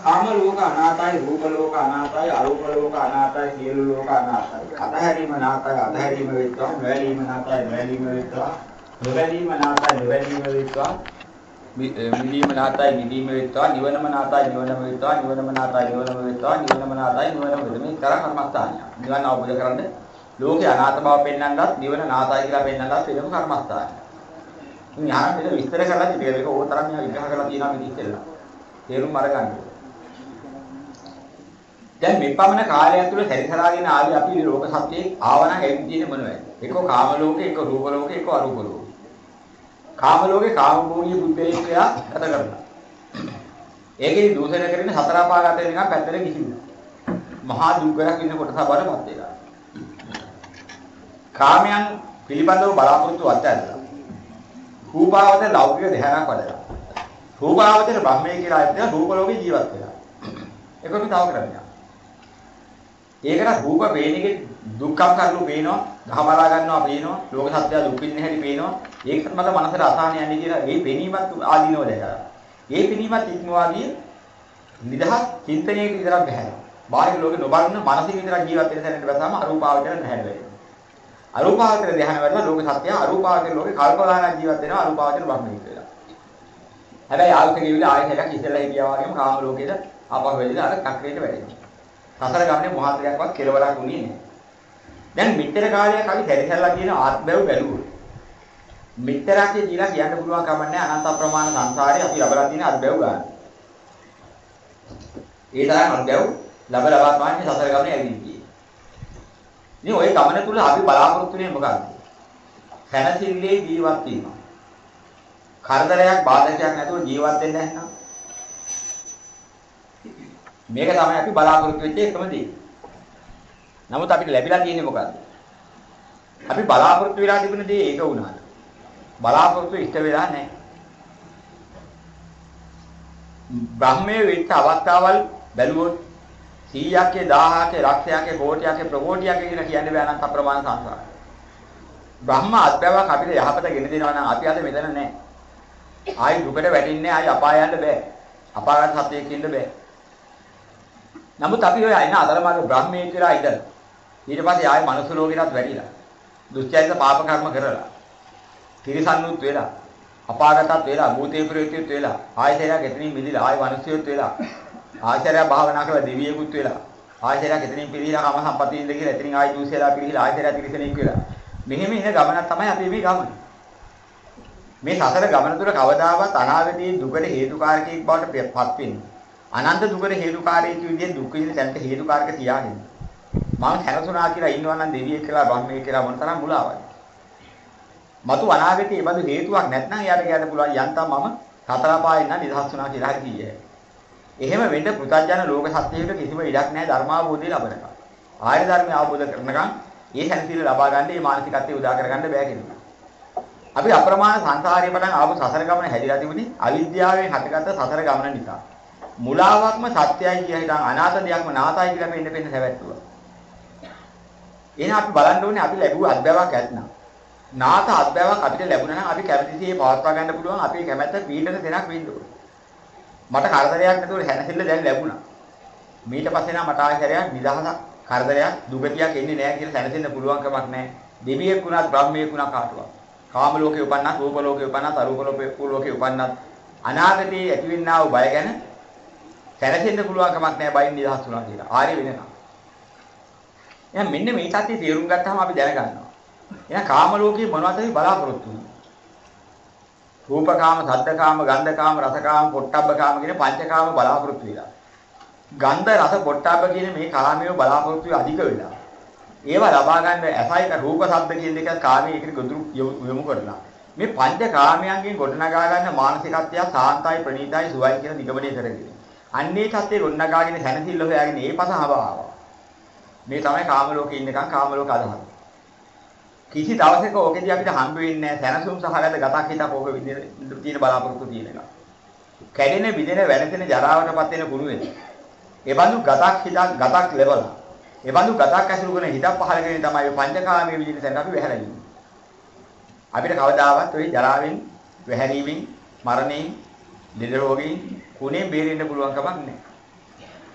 කාම ලෝක අනාතයි, රූප ලෝක අනාතයි, අරූප ලෝක අනාතයි, සියලු ලෝක අනාතයි. අතහැරීම අනාතයි, අතහැරීම වෙත්වා, නොවැළීම අනාතයි, නොවැළීම වෙත්වා, නොවැළීම අනාතයි, නොවැළීම වෙත්වා, මිදීම අනාතයි, මිදීම වෙත්වා, නිවනම අනාතයි, නිවනම වෙත්වා, නිවනම අනාතයි, නිවනම වෙත්වා, නිවනම අනාතයි, නිවනම වෙත්වා. මේ තරම් කර්මස්ථානය. නිවන අවබෝධ කරගන්න ලෝකේ අනාත බව පෙන්වන්නත්, නිවන අනාතයි කියලා පෙන්වන්නත් වෙනම කර්මස්ථානය. ඉතින් යාම මේක විස්තර කරලා තියෙනවා. මේක ඕතරම් මෙහා විග්‍රහ කරලා තියෙනවා මේ ඉතින්ලා. තේරුම් අරගන්න. දැන් මේ පමණ කාලයක් තුළ සැරිසරාගෙන ආවේ අපි ලෝක සත්‍යයේ ආවනම් එන්නේ තියෙන්නේ මොනවද? එක කාම ලෝකේ, එක රූප ලෝකේ, එක අරූප ලෝකේ. කාම ලෝකේ කාම භූමිය බුද්ධේක්ෂය ගත කරනවා. ඒකේ දූෂණ කරගෙන හතර පාගත වෙන එක පැත්තට ගිහින්. මහා දුක්ගයක් ඉන්න කොටස බඩපත් වෙනවා. කාමයන් පිළිබඳව බලාපොරොත්තු අත්හැරලා. රූපාවචර ලෞකික ධ්‍යානයක් වඩලා. රූපාවචර බ්‍රහ්මයේ කියලා හිතන රූප ලෝකේ ජීවත් වෙනවා. ඒකම තව කරන්නේ. ඒකට රූප වේනිකේ දුක්ඛම් කරලු පේනවා, ගහමලා ගන්නවා පේනවා, ලෝක සත්‍ය දුක් විඳින හැටි පේනවා. ඒකට මත මනසට අසහන යන්නේ කියලා මේ පෙනීමත් ආදීනව දැකලා. ඒ පෙනීමත් ඉක්මවාදී නිදහස් චින්තනයේ විතරක් බහැලා. බාහිර ලෝකේ නොබලන මානසික විතරක් ජීවත් වෙන තැනට වැසාම අරූපාවචර නැහැ වෙන්නේ. අරූපාවචර ධ්‍යාන වලට ලෝක සත්‍ය අරූපාවචර ලෝකේ කල්පනාන ජීවත් වෙනවා අරූපාවචර බ්‍රහ්මණය කියලා. හැබැයි ආයත කිවිල ආයතයක් ඉස්සෙල්ලා හිටියා වගේම කාම ලෝකෙට ආපහු වෙලිලා අර චක්‍රයට වැටෙනවා. සතර ගමනේ මහත්කමක්වත් කෙලවරක් උනේ නැහැ. දැන් මෙච්චර කාලයක් අපි සැරිසරලා තියෙන ආත්මයව බැලුවොත් මෙච්චරක් කියලා කියන්න පුළුවන් කම නැහැ අනන්ත ප්‍රමාණ සංසාරේ අපි ලබලා තියෙන අත්බැව් ගන්න. ඒ තරම් අත්බැව් ලබලා තමයි සතර ගමනේ ඇවිල්ලා. ඉතින් ওই ගමන තුල අපි බලාපොරොත්තු වෙන්නේ මොකක්ද? සැනසෙල්ලේ ජීවත් වීම. කරදරයක් බාධකයක් නැතුව ජීවත් වෙන්න නැත්නම් මේක තමයි අපි බලාපොරොත්තු වෙච්ච එකම දේ. නමුත් අපිට ලැබිලා තියෙන්නේ මොකද්ද? අපි බලාපොරොත්තු වෙලා තිබුණ දේ ඒක වුණාද? බලාපොරොත්තු ඉෂ්ට වෙලා නැහැ. බ්‍රහ්මයේ වෙච්ච අවස්ථාවල් බැලුවොත් 100ක් 1000ක් ලක්ෂයක් කෝටියක් ප්‍රකෝටියක් කියලා කියන්නේ බෑ නම් අප්‍රමාණ සංසාරය. බ්‍රහ්ම අත්බැවක් අපිට යහපත ගෙන දෙනවා නම් අපි අද මෙතන නැහැ. ආයි දුකට වැටෙන්නේ ආයි අපාය යන්න බෑ. අපාගත සත්‍යයක ඉන්න බෑ. නමුත් අපි ඔය අයින අතරමාර්ග බ්‍රහ්මයේ කියලා ඉඳලා ඊට පස්සේ ආයේ මනුස්ස ලෝකෙටත් වැඩිලා දුස්චරිත පාප කර්ම කරලා තිරසන්නුත් වෙලා අපාගතත් වෙලා භූතේ ප්‍රේතයත් වෙලා ආයතනයක් එතනින් මිදිලා ආයේ මිනිස්සුත් වෙලා ආචාර්ය භාවනා කරලා දෙවියෙකුත් වෙලා ආචාර්යයක් එතනින් පිළිහිලා කම සම්පතින් ඉඳ කියලා එතනින් ආයි දුස්සලා පිළිහිලා ආචාර්ය තිරසනෙක් වෙලා මෙහෙම ඉන්න ගමනක් තමයි අපි මේ ගමන. මේ සසර ගමන තුළ කවදාවත් අනාගතයේ දුකට හේතුකාරකයක් බවට පත් වෙන්නේ. අනන්ත දුකට හේතුකාරයෙක් විදිහට දුක් විඳින තැනට හේතුකාරක තියාගෙන මම හැරසුණා කියලා ඉන්නවා නම් දෙවියෙක් කියලා බ්‍රහ්මයෙක් කියලා මොන තරම් මුලාවක්ද? මතු අනාගතයේ බඳු හේතුවක් නැත්නම් යාට කියන්න පුළුවන් යන්තම් මම සතර පායෙන් නම් නිදහස් වුණා කියලා හරි කියයි. එහෙම වෙන්න පුතඥ ලෝක සත්‍යයට කිසිම ඉඩක් නැහැ ධර්මාවබෝධය ලැබෙනකම්. ආර්ය ධර්මය අවබෝධ කරනකම් ඒ සැනසීම ලබා ගන්න මේ මානසිකත්වය උදා කරගන්න බෑ කෙනෙකුට. අපි අප්‍රමාණ සංසාරයේ පටන් ආපු සසර ගමන හැදිලා තිබුණේ අවිද්‍යාවෙන් හටගත්ත සසර ගමන නිසා. මුලාවක්ම සත්‍යයි කියන හිතන් අනාත දෙයක්ම නාතයි කියලා පෙන්න හැවැත්තුවා. එහෙනම් අපි බලන්න ඕනේ අපි ලැබුව අත්බැවක් ඇත්නම්. නාත අත්බැවක් අපිට ලැබුණා නම් අපි කැමැතිසේ පවත්වා ගන්න පුළුවන් අපේ කැමැත්ත පීඩන දෙයක් වෙන්න ඕනේ. මට කරදරයක් නැතුව හැනසෙල්ල දැන් ලැබුණා. ඊට පස්සේ නම් මට ආයෙත් නිදහසක් කරදරයක් දුගතියක් එන්නේ නැහැ කියලා දැනසෙන්න පුළුවන් කමක් නැහැ. දෙවියෙක් වුණත් බ්‍රහ්මයෙක් වුණත් කාටවත්. කාම ලෝකේ උපන්නත්, රූප ලෝකේ උපන්නත්, අරූප ලෝකේ උපන්නත් අනාගතයේ ඇතිවෙනා වූ බය ගැන දැනසෙන්න පුළුවන් කමක් නැහැ බයින් නිදහස් වුණා කියලා. ආරේ වෙනකම්. එහෙනම් මෙන්න මේ සත්‍ය තේරුම් ගත්තාම අපි දැනගන්නවා. එහෙනම් කාම ලෝකේ මොනවද අපි බලාපොරොත්තු වෙන්නේ? රූපකාම, සද්දකාම, ගන්ධකාම, රසකාම, පොට්ටබ්බකාම කියන පංචකාම බලාපොරොත්තු වෙලා. ගන්ධ රස පොට්ටබ්බ කියන මේ කාමයේ බලාපොරොත්තු අධික වෙලා. ඒවා ලබා ගන්න ඇසයික රූප ශබ්ද කියන දෙක කාමයේ එකට ගොදුරු යොමු කරලා. මේ පංචකාමයන්ගෙන් ගොඩනගා ගන්න මානසිකත්වය සාන්තයි ප්‍රණීතයි සුවයි කියන නිගමනය කරගෙන. අන්නේ සත්‍ය ගොඩනගාගෙන හැනසිල්ල හොයාගෙන ඒ පස හබාවා. මේ තමයි කාම ලෝකේ ඉන්නකම් කාම ලෝක අදහස. කිසි දවසක ඕකෙදී අපිට හම්බ වෙන්නේ නැහැ සැනසුම් සහගත ගතක් හිතක් ඕක විදිහට තියෙන බලාපොරොත්තු තියෙන එක. කැඩෙන බිඳෙන වැළපෙන ජරාවටපත් වෙන කුණු වෙන. ඒ බඳු ගතක් හිතක් ගතක් ලැබලා. ඒ බඳු ගතක් ඇසුරු කරන හිතක් පහල කරගෙන තමයි පංචකාමයේ විදිහට දැන් අපි වැහැලා ඉන්නේ. අපිට කවදාවත් ওই ජරාවෙන්, වැහැරීමෙන්, මරණයෙන්, ලෙඩ රෝගයෙන් කුණේ බේරෙන්න පුළුවන් කමක් නැහැ.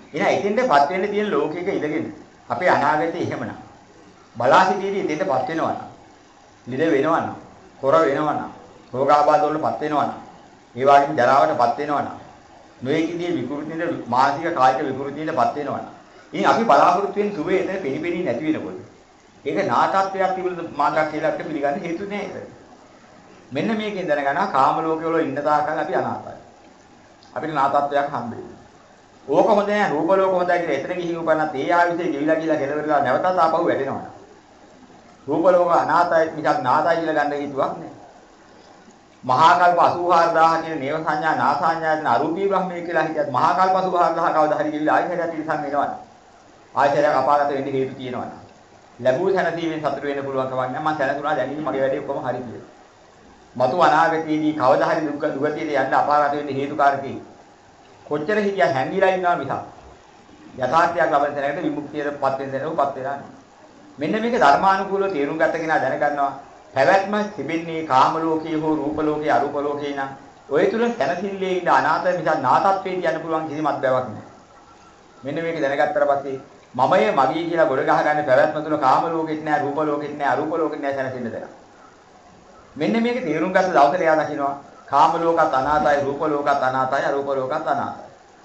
එහෙනම් එතෙන්ටපත් වෙන්න තියෙන ලෝකයක ඉඳගෙන අපේ අනාගතේ එහෙමනම් බලා සිටීදී එතෙන්ටපත් වෙනවා නම් ලිද වෙනවා නම් කොර වෙනවා නම් රෝගාබාධ වලටපත් වෙනවා නම් ඒ වගේම ජරාවටපත් වෙනවා නම් නොයෙකුදී විකෘතිනේ මානසික කායික විකෘතියටපත් වෙනවා නම් ඉතින් අපි බලාපොරොත්තු වෙන සුවේ එතන පිළිපෙණී නැති වෙනකොට ඒක නාටත්වයක් තිබුණද මාතක් කියලා අපිට පිළිගන්න හේතු නෑ ඒක. මෙන්න මේකෙන් දැනගන්නවා කාම ලෝකේ වල ඉන්න තාක්කල් අපි අනාථයි. අපිට නාටත්වයක් හම්බෙන්නේ. ඕක හොඳ නෑ රූප ලෝක හොඳයි කියලා එතන ගිහින් උපන්නත් ඒ ආයුෂේ ගෙවිලා ගිහලා ගෙදරලා නැවතත් ආපහු වැටෙනවා. රූප ලෝක අනාථයි මිසක් නාථයි කියලා ගන්න හේතුවක් නෑ. මහා කල්ප 84000 කියන නේව සංඥා නාසඤ්ඤායතන අරූපී බ්‍රහ්මයේ කියලා හිටියත් මහා කල්ප 84000 කවදා හරි ගෙවිලා ආයතනයට ඉස්සන් වෙනවා. ආයතනයක් අපාගත වෙන්න හේතු තියෙනවා. ලැබූ සැනසීමෙන් සතුට වෙන්න පුළුවන් කමක් නැහැ. මම සැනසුණා දැනීම මගේ වැඩේ කොහොම හරි කියලා. මතු අනාගතයේදී කවදා හරි දුගතියට යන්න අපාගත වෙන්න හේතුකාරකේ කොච්චර හිතියා හැංගිලා ඉන්නවා මිසක් යථාර්ථයක් ලබන තැනකට විමුක්තියටපත් වෙන තැනකපත් වෙලා නැහැ. මෙන්න මේක ධර්මානුකූලව තේරුම් ගත්ත කෙනා දැනගන්නවා පැවැත්ම තිබෙන්නේ කාම ලෝකයේ හෝ රූප ලෝකයේ අරූප ලෝකයේ නම් ඔය තුල සැනසෙල්ලේ ඉන්න අනාථ මිසක් නාථත්වයේ කියන්න පුළුවන් කිසිම අත්බැවක් නැහැ. මෙන්න මේක දැනගත්තට පස්සේ මමයේ මගේ කියලා ගොඩ ගහ ගන්න පැවැත්ම තුල කාම ලෝකෙත් නැහැ රූප ලෝකෙත් නැහැ අරූප ලෝකෙත් නැහැ සැනසෙන්න දෙයක්. මෙන්න මේක තේරුම් ගත්ත දවසට එයා දකින්නවා කාම ලෝකත් අනාතයි රූප ලෝකත් අනාතයි අරූප ලෝකත් අනාතයි.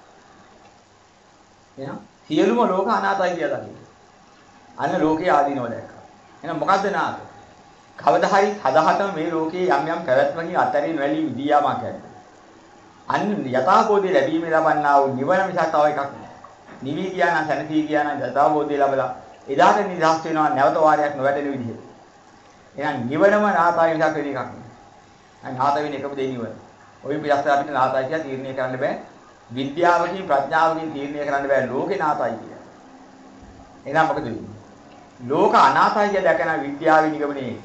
එහෙනම් සියලුම ලෝක අනාතයි කියලා දකින්න. අන්න ලෝකේ ආදීනව දැක්කා. එහෙනම් මොකද්ද නාත? කවදා හරි හදහටම මේ ලෝකේ යම් යම් පැවැත්මකින් අතරින් වැළි විදියාමක් ඇද්ද. අන්න යථාබෝධය ලැබීමේ ලබන්නා වූ නිවන මිසක් තව එකක් නෑ. නිවි කියන සැනසී කියන යථාබෝධය ලැබලා එදාට නිදහස් වෙනවා නැවත වාරයක් නොවැටෙන විදිහට. එහෙනම් නිවනම නාතයි මිසක් වෙන එකක් නෑ. අන්න නාත වෙන එකම දෙය නිවන. ඔය පිටස්ස අපිට නාතයි කියලා තීරණය කරන්න බෑ. විද්‍යාවකින් ප්‍රඥාවකින් තීරණය කරන්න බෑ ලෝකේ නාතයි කියලා. එහෙනම් මොකද වෙන්නේ? ලෝක අනාතයි කියලා දැකන විද්‍යාවේ නිගමනයේ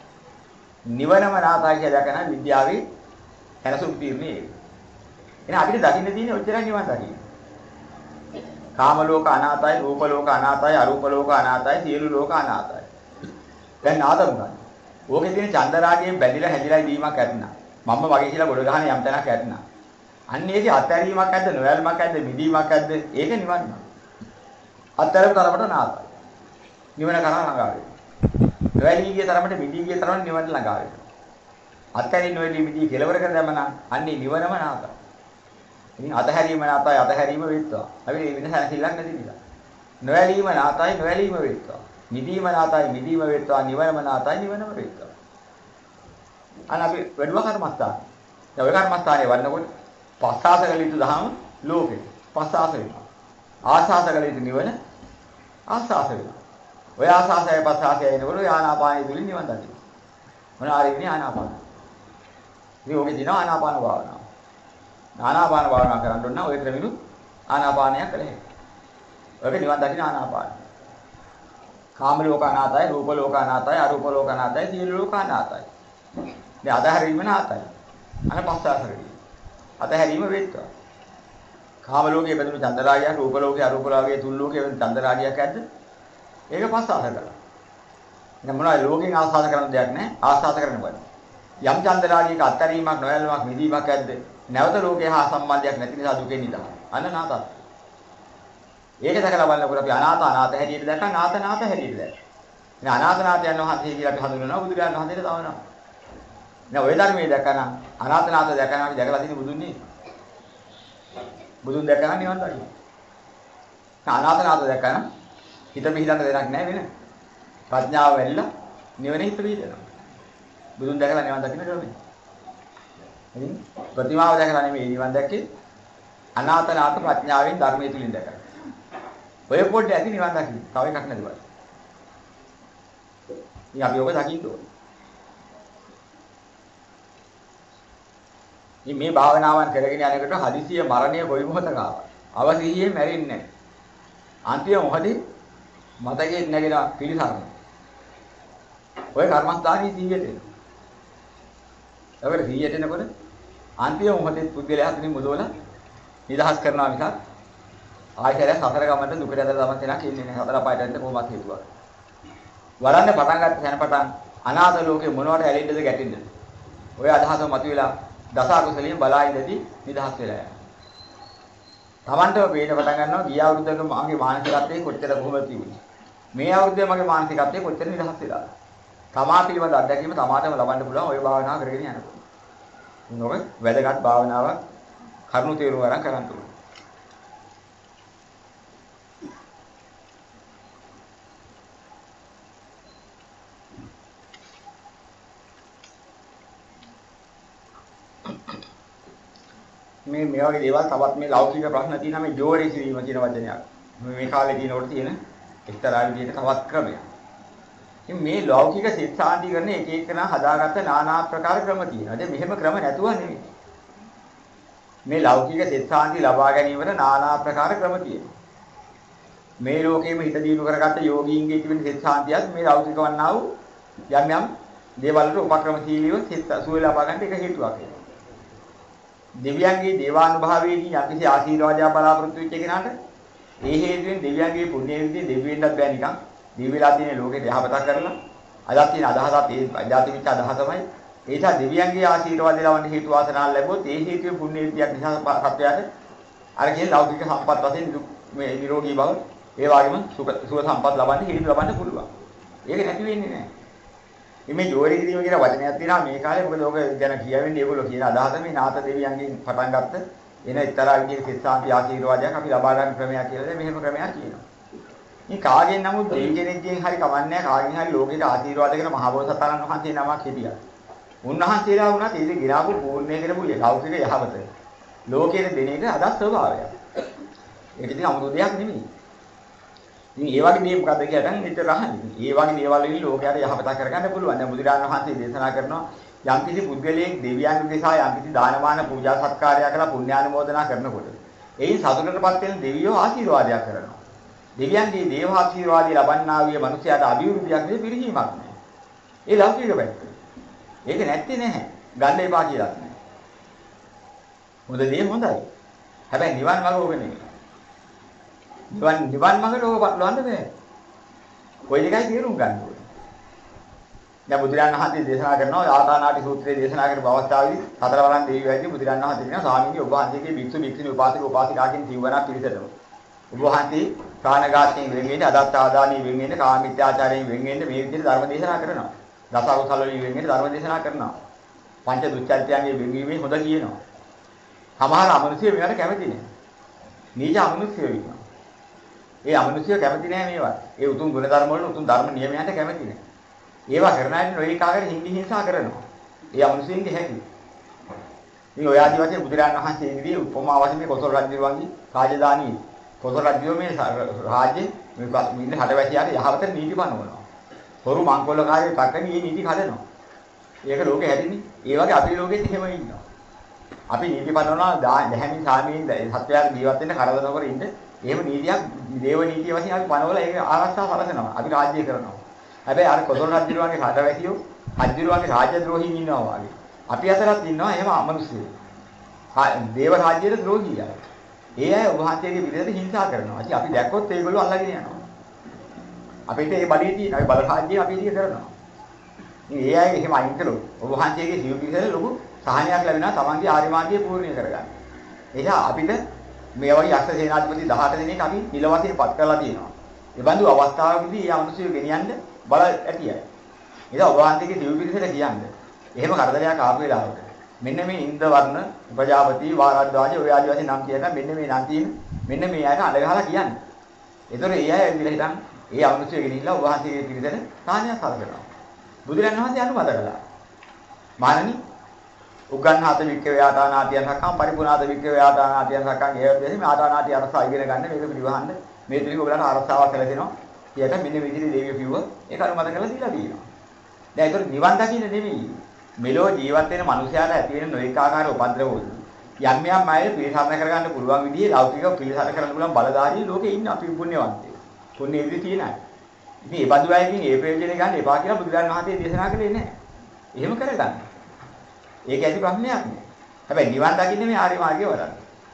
නිවනම නාතයි කියලා දැකන විද්‍යාවේ හැනසුම් තීරණේ ඒක. එහෙනම් අපිට දකින්න තියෙන්නේ ඔච්චරයි නිවන් දකින්න. කාම ලෝක අනාතයි, රූප ලෝක අනාතයි, අරූප ලෝක අනාතයි, සියලු ලෝක අනාතයි. දැන් නාත මොකක්ද? ඕකේ තියෙන චන්දරාගයෙන් බැඳිලා හැදිලා දීමක් ඇත්නම්. මම වගේ කියලා ගොඩ ගහන යම් තැනක් ඇත්නම්. අන්න ඒකේ අත්හැරීමක් ඇද්ද, නොයල්මක් ඇද්ද, මිදීමක් ඇද්ද? ඒක නිවන්. අත්හැරපු තරමට නාතයි. නිවන කරා ළඟා වෙනවා. නොයලී ගිය තරමට මිදී ගිය තරමට නිවන ළඟා වෙනවා. අත්හැරී නොයලී මිදී කෙලවර කර දැමන අන්නේ නිවනම නාතයි. ඉතින් අතහැරීම නාතයි අතහැරීම වෙත්වා. අපි මේ වෙන සැනසෙල්ලක් නැති නිසා. නොයලීම නාතයි නොයලීම වෙත්වා. මිදීම නාතයි මිදීම වෙත්වා. නිවනම නාතයි නිවනම වෙත්වා. අන්න අපි වැඩුව කර්මස්ථාන. දැන් ඔය කර්මස්ථානේ වන්නකොට පස්සාස කළ යුතු දහම ලෝකේ. පස්සාස වෙනවා. ආසාස කළ යුතු නිවන ආසාස වෙනවා. ඔය ආසාසය පස්සාසය එනකොට ආනාපානය තුලින් නිවන් දකින්න. මොනවා හරි ඉන්නේ ආනාපාන. ඉතින් ඔකේ දින ආනාපාන භාවනාව. ආනාපාන භාවනා කරන්න ඕන නම් ඔය ක්‍රමිනු ආනාපානයක් කළ හැකියි. ඔයක නිවන් දකින්න ආනාපාන. කාම ලෝක අනාතයි, රූප ලෝක අනාතයි, අරූප ලෝක අනාතයි, සියලු ලෝක අනාතයි. දැන් අතහැරීම නාතයි. අන පස්සාසරදී. අතහැරීම වෙත්වා. කාම ලෝකයේ බඳුන චන්දරාගය, රූප ලෝකයේ අරූප ලෝකයේ තුන් ලෝකයේ බඳුන චන්දරාගයක් ඇද්ද? ඒක පස්සාස කරලා. දැන් මොනවද ලෝකෙන් ආස්වාද කරන දෙයක් නැහැ. ආස්වාද කරන්න බෑ. යම් චන්දරාගයක අත්හැරීමක් නොයල්මක් මිදීමක් ඇද්ද? නැවත ලෝකේ හා සම්බන්ධයක් නැති නිසා දුකෙන් නිදහස්. අන්න නාතත්. ඒක දැකලා බලනකොට අපි අනාත අනාත හැටියට දැක්කා නාත නාත හැටියට දැක්කා. ඉතින් අනාත නාතයන් වහන්සේ කියලා අපි හඳුන්වනවා බුදුරජාණන් වහන්සේට තවනවා. දැන් ওই ධර්මයේ දැක්කනම් අනාත නාත දැක්කනම් අපි දැකලා තියෙන බුදුන් නේ. බුදුන් දැක්කනම් නිවන් දකින්න. අනාත නාත දැක්කනම් හිත පිහිටන්න දෙයක් නැහැ වෙන. ප්‍රඥාව වෙල්ල නිවන හිත පිහිටනවා. බුදුන් දැකලා නිවන් දකින්න ක්‍රමය. ඉතින් ප්‍රතිමාව දැකලා නෙමෙයි නිවන් දැක්කේ අනාත නාත ප්‍රඥාවෙන් ධර්මයේ තුලින් දැකලා. ඔය පොඩ්ඩ ඇති නිවන් දකින්න. තව එකක් නැති බල. ඉතින් අපි ඔබ දකින්න ඕනේ. මේ භාවනාවන් කරගෙන යනකොට හදිසිය මරණය කොයි මොහොතක ආවා. අවසිහියේ මැරෙන්නේ නැහැ. අන්තිම මොහොතේ මතකයේ නැගෙන පිළිසරණ. ඔය කර්මස්ථානයේ 100ට එනවා. ඒකට 100ට එනකොට අන්තිම මොහොතේ පුද්ගලයා හදින් මුදවලා නිදහස් කරනවා මිසක් ආයතනය සතර ගමන්ට දුකට ඇදලා තමයි තැනක් ඉන්නේ නැහැ. හතර පායට යන්න කොහොමද හේතුවක්. වරන්න පටන් ගන්න තැන පටන් අනාථ ලෝකේ මොනවට ඇලෙන්නද ගැටෙන්නද? ඔය අදහස මතුවලා දස අකුසලයෙන් බලා ඉඳදී නිදහස් වෙලා යනවා. Tamanටම පේන පටන් ගන්නවා ගිය අවුරුද්දක මගේ මානසිකත්වයේ කොච්චර කොහොමද තිබුණේ. මේ අවුරුද්දේ මගේ මානසිකත්වයේ කොච්චර නිදහස් වෙලාද. තමා පිළිබඳ අත්දැකීම තමාටම ලබන්න පුළුවන් ওই භාවනාව කරගෙන යනකොට. මොකද වැදගත් භාවනාවක් කරුණු තේරුම් ගන්න කරන්න ඕනේ. මේ වගේ දේවල් තවත් මේ ලෞකික ප්‍රශ්න තියෙනවා මේ ජෝරේ කිරීම කියන වචනයක්. මේ කාලේ තියෙනකොට තියෙන එක්තරා විදිහක තවත් ක්‍රමයක්. ඉතින් මේ ලෞකික සිත් සාන්ති කරන එක එකනා හදාගත්ත নানা ආකාර ක්‍රම තියෙනවා. දැන් මෙහෙම ක්‍රම නැතුව නෙමෙයි. මේ ලෞකික සිත් සාන්ති ලබා ගැනීමට নানা ආකාර ක්‍රම තියෙනවා. මේ ලෝකෙම හිත දිනු කරගත්ත යෝගීන්ගේ තිබෙන සිත් සාන්තියත් මේ ලෞකික වන්නා වූ යම් දේවල් වලට උපක්‍රමශීලීව සිත් සුවය ලබා ගන්න එක හේතුවක් වෙනවා. දෙවියන්ගේ දේවානුභාවයේදී යම්කිසි ආශිර්වාදයක් බලාපොරොත්තු වෙච්ච කෙනාට ඒ හේතුවෙන් දෙවියන්ගේ පුණ්‍ය විදිහේ දෙවියෙන්වත් බෑ නිකන් දිවිලා තියෙන ලෝකේ යහපතක් කරලා අදත් තියෙන අදහසත් ඒ අජාති විච අදහසමයි ඒ නිසා දෙවියන්ගේ ආශිර්වාදය ලබන්න හේතු වාසනාවක් ලැබුවොත් ඒ හේතුවෙන් පුණ්‍ය විදියක් නිසා සත්‍යයට අර කියන ලෞකික සම්පත් වශයෙන් මේ නිරෝගී බව ඒ වගේම සුව සම්පත් ලබන්න හේතු ලබන්න පුළුවන්. ඒක නැති වෙන්නේ නැහැ. මේ ජෝරි කිරීම කියන වචනයක් තියෙනවා මේ කාලේ මොකද ඔක ගැන කියවෙන්නේ ඒගොල්ලෝ කියන අදහස මේ නාත දෙවියන්ගෙන් පටන් ගත්ත එන එක්තරා විදිහේ සිතාන්ති ආශිර්වාදයක් අපි ලබා ගන්න ක්‍රමයක් කියලා මෙහෙම ක්‍රමයක් කියනවා. මේ කාගෙන් නමුත් දෙවි කෙනෙක්ගෙන් හරි කවන්නේ කාගෙන් හරි ලෝකෙට ආශිර්වාද කරන මහබෝසතාණන් වහන්සේ නමක් හිටියා. උන්වහන්සේලා වුණත් ඒක ගිරාපු පූර්ණේ කරපු ලෞකික යහවත. ලෝකයේ දෙන එක අදස් ස්වභාවයක්. ඒක ඉතින් අමුතු දෙයක් නෙමෙයි. ඉතින් ඒ වගේ දේ මොකද කියටන් නිතර අහන්නේ. ඒ වගේ දේවල් වලින් ලෝකයට යහපත කරගන්න පුළුවන්. දැන් බුදුරජාණන් වහන්සේ දේශනා කරනවා යම්කිසි පුද්ගලයෙක් දෙවියන් උදෙසා යම්කිසි දානමාන පූජා සත්කාරය කරලා පුණ්‍යානුමෝදනා කරනකොට එයින් සතුටටපත් වෙන දෙවියෝ ආශිර්වාදයක් කරනවා. දෙවියන්ගේ දේව ආශිර්වාදය ලබන්නා වූ මනුස්සයාට අභිවෘද්ධියක් නෙවෙයි පිරිහීමක් නෙවෙයි. ඒ ලෞකික පැත්ත. ඒක නැත්තේ නැහැ. ගන්න එපා කියලා නැහැ. හොඳ දේ හොඳයි. හැබැයි නිවන් මාර්ග ඕක නෙවෙයි. නිවන් මාර්ගට ඕක පටලවන්න බෑ. කොයි දෙකයි තේරුම් ගන්න ඕනේ. දැන් බුදුරජාණන් වහන්සේ දේශනා කරනවා ආතානාටි සූත්‍රයේ දේශනා කරපු අවස්ථාවේදී හතර වරන් දෙවියන්ගේ බුදුරජාණන් වහන්සේ කියනවා ස්වාමීනි ඔබ වහන්සේගේ භික්ෂු භික්ෂුණී උපාසක උපාසිකාකින් සිවණක් පිළිසෙතම. ඔබ වහන්සේ ප්‍රාණඝාතයෙන් වෙන් වෙන්නේ අදත්තාදානී වෙන් වෙන්නේ කාමීත්‍යාචාරයෙන් වෙන් වෙන්නේ මේ විදිහට ධර්ම දේශනා කරනවා. දසකුසල වලින් වෙන් වෙන්නේ ධර්ම දේශනා කරනවා. පංච දුච්චරිතයන්ගේ වෙන්වීමේ හොඳ කියනවා. සමහර අමනුෂ්‍ය මේවට කැමති නෑ. නීච අමනුෂ්‍ය වෙනවා. ඒ අමනුෂ්‍ය කැමති නෑ මේවා. ඒ උතුම් ගුණ ධර්ම වල උතුම් ධර්ම නියමයන්ට කැමති නෑ. ඒවා කරන අය නොඒක ආකාරයෙන් හිඳි හිංසා කරනවා. ඒ අමනුෂ්‍යයන්ගේ හැටි. ඉතින් ඔය ආදි වශයෙන් බුදුරජාණන් වහන්සේ ඉදිරියේ උපමා වශයෙන් මේ කොසල් රජුගේ රාජධානියේ කොසල් රජු මේ රාජ්‍ය මේ ඉන්න හඩවැසියාට යහපත නීති පනවනවා. හොරු මංකොල්ලකාරයෝ තකනී මේ නීති හදනවා. ඒක ලෝකේ හැදිනේ. ඒ වගේ අපේ ලෝකෙත් එහෙම ඉන්නවා. අපි නීති පනවනවා දැහැමින් සාමීන් සත්‍යයට ජීවත් වෙන්න කරදර නොකර ඉන්න. එහෙම නීතියක් දේව නීතිය වශයෙන් අපි පනවලා ඒක ආරක්ෂා සලසනවා. අපි රාජ්‍ය කරනවා. හැබැයි අර කොසල් රජුගේ හඩවැසියෝ රජුගේ රාජ්‍යද්‍රෝහීන් ඉන්නවා වගේ. අපි අතරත් ඉන්නවා එහෙම අමනුෂ්‍යයෝ. දේව රාජ්‍යයට ද්‍රෝහී අය. ඒ අය උභාන්තයේ පිළිදෙට හිංසා කරනවා. ඉතින් අපි දැක්කොත් ඒගොල්ලෝ අල්ලගෙන යනවා. අපිට ඒ බලය තියෙන අපි බල රාජ්‍යය අපි ඉතින් කරනවා. ඉතින් ඒ අය එහෙම අයින් කළොත් උභාන්තයේ ජීව පිළිදෙට ලොකු සහනයක් ලැබෙනවා තමන්ගේ ආර්ය මාර්ගය පූර්ණණය කරගන්න. ඒ නිසා අපිට මේ වගේ යක්ෂ සේනාධිපති 18 දෙනෙක් අපි නිල වශයෙන් පත් කරලා තියෙනවා. ඒ බඳු අවස්ථාවකදී මේ අමනුෂ්‍යය ගෙනියන්න බල ඇතියයි. ඒක උභාන්තයේ ජීව පිළිදෙට කියන්නේ. එහෙම කරදරයක් ආපු වෙලාවට මෙන්න මේ ඉන්ද්‍ර වර්ණ ප්‍රජාපති වාරද්වාජ ඔය ආදි වශයෙන් නම් කියන මෙන්න මේ නම් තියෙන මෙන්න මේ අයට අඬ ගහලා කියන්නේ. ඒතර ඒ අය ඇවිල්ලා හිටන් ඒ අමනුෂ්‍ය ගෙනිහිල්ලා උභාන්තයේ පිළිදෙට සාහනයක් සලකනවා. බුදුරජාණන් වහන්සේ අනුමත කළා. මානනි උගන්හාත වික්කේ ආතානාතියන් සක්කම් පරිපූර්ණාත වික්කේ ආතානාතියන් සක්කම් ඒ වගේ මේ ආතානාතිය අරසා ඉගෙන ගන්න මේක පිළිවහන්න මේ දෙවියෝ ඔයගලන්ට අරසාවක් කළ දෙනවා. ඊට මෙන්න මේ විදිහේ දෙවියෝ කිව්ව ඒක අනුමත කරලා දීලා තියෙනවා. දැන් ඒතර නිවන් දකින්න නෙමෙයි මෙලෝ ජීවත් වෙන මනුස්සයාට ඇති වෙන නොඑක ආකාර උපද්‍රවෝද යම් යම් අය පිළිසරණ කරගන්න පුළුවන් විදිහේ ලෞකික පිළිසරණ කරන්න පුළුවන් බලධාරී ලෝකේ ඉන්න අපි පුණ්‍යවන්තයෝ. පුණ්‍ය විදි තියෙන අය. ඉතින් ඒ බඳු අයකින් ඒ ප්‍රයෝජනෙ ගන්න එපා කියලා බුදුරජාණන් වහන්සේ දේශනා කළේ නැහැ. එහෙම කරගන්න. ඒක ඇති ප්‍රශ්නයක් නෑ. හැබැයි නිවන් දකින්නේ මේ ආර්ය මාර්ගය වඩන්න.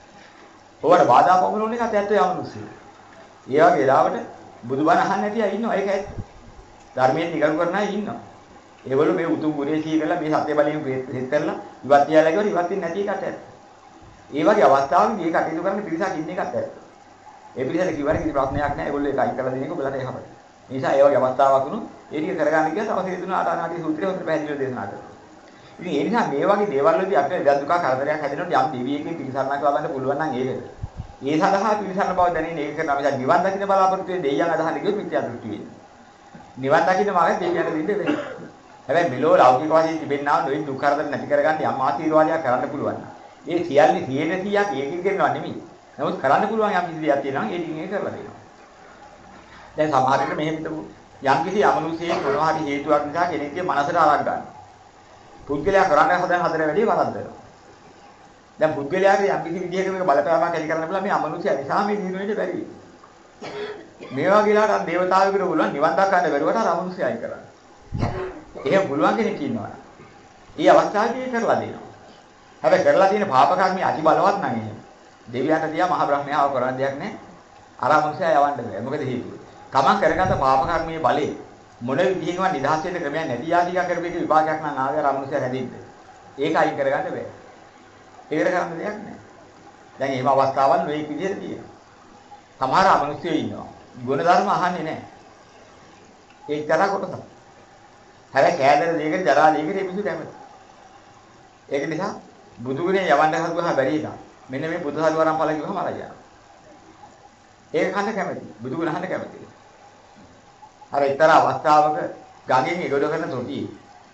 ඕවට බාධා පමුණුන එකත් ඇත්තේ යමනුස්සය. ඒ වගේ වෙලාවට බුදුබණ අහන්න නැති අය ඉන්නවා ඒක ඇත්ත. ධර්මයෙන් නිගරු කරන අය ඉන්නවා. ඒගොල්ලෝ මේ උතුම් ගුණේ සී කරලා මේ සත්‍ය බලයෙන් හේත් කරලා ඉවත් තියලා ගියොත් ඉවත් වෙන්නේ නැති එකට ඇත්ත. ඒ වගේ අවස්ථාවකදී මේ කටයුතු කරන්න පිරිසක් ඉන්න එකත් ඇත්ත. ඒ පිරිසට කිව්වට කිසි ප්‍රශ්නයක් නැහැ. ඒගොල්ලෝ ඒක අයින් කරලා දෙන එක ඔයාලට එහෙමයි. ඒ නිසා ඒ වගේ අවස්ථාවක් වුණොත් ඒ ටික කරගන්න කියලා තව හේතුන ආදානාදී සූත්‍රය උතර පැහැදිලිව දේශනා කරනවා. ඉතින් ඒ නිසා මේ වගේ දේවල් වලදී අපිට වැද දුක කරදරයක් හැදෙනකොට යම් දෙවියෙක්ගෙන් පිළිසරණක් ලබන්න පුළුවන් නම් ඒකද. ඒ සඳහා පිළිසරණ බව දැනෙන්නේ ඒක කරනවා. නිසා නිවන් දකින්න බලාපොරොත්තු වෙන දෙයියන් අදහන ගියොත් මිත්‍යා දෘෂ්ටි වෙන්නේ. නිවන් දකින්න මාර්ගය දෙවියන්ට දෙන්න වෙන්නේ. හැබැයි මෙලෝ ලෞකික වශයෙන් තිබෙනා වූ දුක් කරදර නැති කරගන්න යම් ආශිර්වාදයක් කරන්න පුළුවන්. ඒ සියල්ලේ 100%ක් ඒකෙන් කරනවා නෙමෙයි. නමුත් කරන්න පුළුවන් යම් කිසි දෙයක් තියෙනවා නම් ඒ ටිකෙන් ඒක කරලා දෙනවා. දැන් සමහර විට මෙහෙම හිතමු යම් කිසි අමනුෂ්‍යයෙක් මොනවා හරි හේතුවක් නිසා කෙනෙක්ගේ මනසට අරක් ගන්නවා. පුද්ගලයා කරන්න හදන වැඩි වරද්දනවා. දැන් පුද්ගලයාගේ යම් කිසි විදිහක මේක බලපෑමක් ඇති කරන්න පුළුවන් මේ අමනුෂ්‍ය නිසා මේ දිනුවෙට බැරි වෙනවා. මේ වගේලාට අර දේවතාවෙකුට පුළුවන් නිවන් දක්වන්න බැරුවට අර අමනුෂ්‍යයයි කරන්නේ. එහෙම පුළුවන් කෙනෙක් ඉන්නවා. ඒ අවස්ථාවේදී කරලා දෙනවා. හැබැයි කරලා තියෙන පාප කර්මي අති බලවත් නම් එහෙම. දෙවියන්ට තියා මහ බ්‍රහ්මයාව කරන්න දෙයක් නැහැ. අර අමනුෂ්‍යය යවන්න බෑ. මොකද හේතුව? තමන් කරගත්ත පාප කර්මයේ බලේ මොන විදිහකින්වත් නිදහස් වෙන්න ක්‍රමයක් නැති ආදික කරපේක විභාගයක් නම් ආවේ අර අමනුෂ්‍යය හැදෙන්න. ඒක අයින් කරගන්න බෑ. ඒකට කරන්න දෙයක් නැහැ. දැන් එහෙම අවස්ථාවල් මේ විදිහට තියෙනවා. සමහර අමනුෂ්‍යයෝ ඉන්නවා. ගුණ ධර්ම අහන්නේ නැහැ. ඒක තරහ කොටසක්. හැබැයි කෑදර දෙයකට ජරා දෙයකට එපිසු කැමති. ඒක නිසා බුදු ගුණේ යවන්න හදුවා බැරි එක. මෙන්න මේ බුදු සාදුවරම් ඵල කිව්වම අරයි යනවා. ඒක කන්න කැමති. බුදු ගුණ අහන්න කැමති. අර එක්තරා අවස්ථාවක ගඟෙන් ඉගොඩ කරන තොටියේ.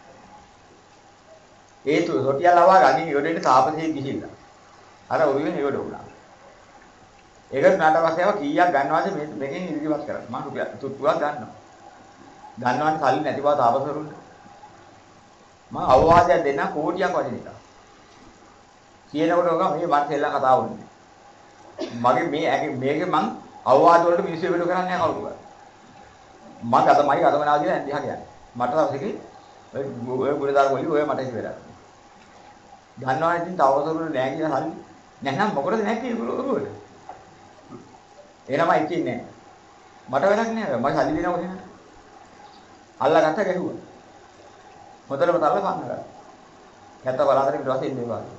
ඒ තොටිය ලවා ගඟෙන් ඉගොඩෙන්න තාපසයේ ගිහිල්ලා. අර ඔරුවෙන් ඉගොඩ වුණා. ඒකට නාටවස්යව කීයක් ගන්නවද මේකෙන් ඉදිරිපත් කරන්නේ. මම රුපියල් තුට්ටුවක් ගන්නවා. ගන්නවන්නේ සල්ලි නැති බව තාපසරුන්ට. මම අවවාදයක් දෙන්න කෝටියක් වදින එක. කියනකොට ඔක මේ මන් සෙල්ලම් කතාව වුණේ. මගේ මේකේ මං අවවාද වලට මිනිස්සු වෙලු කරන්නේ නැහැ කවුරුවත්. මම අතමයි අතමනා කියලා ඇන්දිහා කියන්නේ. මට දවසකේ ඔය ගුණදාර ගොල්ලි ඔය මට ඉවරයි. ගන්නවනේ ඉතින් තාපසරුන්ට නෑ කියලා සල්ලි. නැත්නම් මොකටද නැති ඒගොල්ලෝ. එනමයි ඉතින්නේ. මට වැඩක් නෑ. මම සල්ලි දෙනවා කියන. අල්ලගත්ත ගැහුවා. හොඳටම තරලා පන්න ගත්තා. නැත්ත බලාතර ඊට පස්සේ ඉන්නේ වාගේ.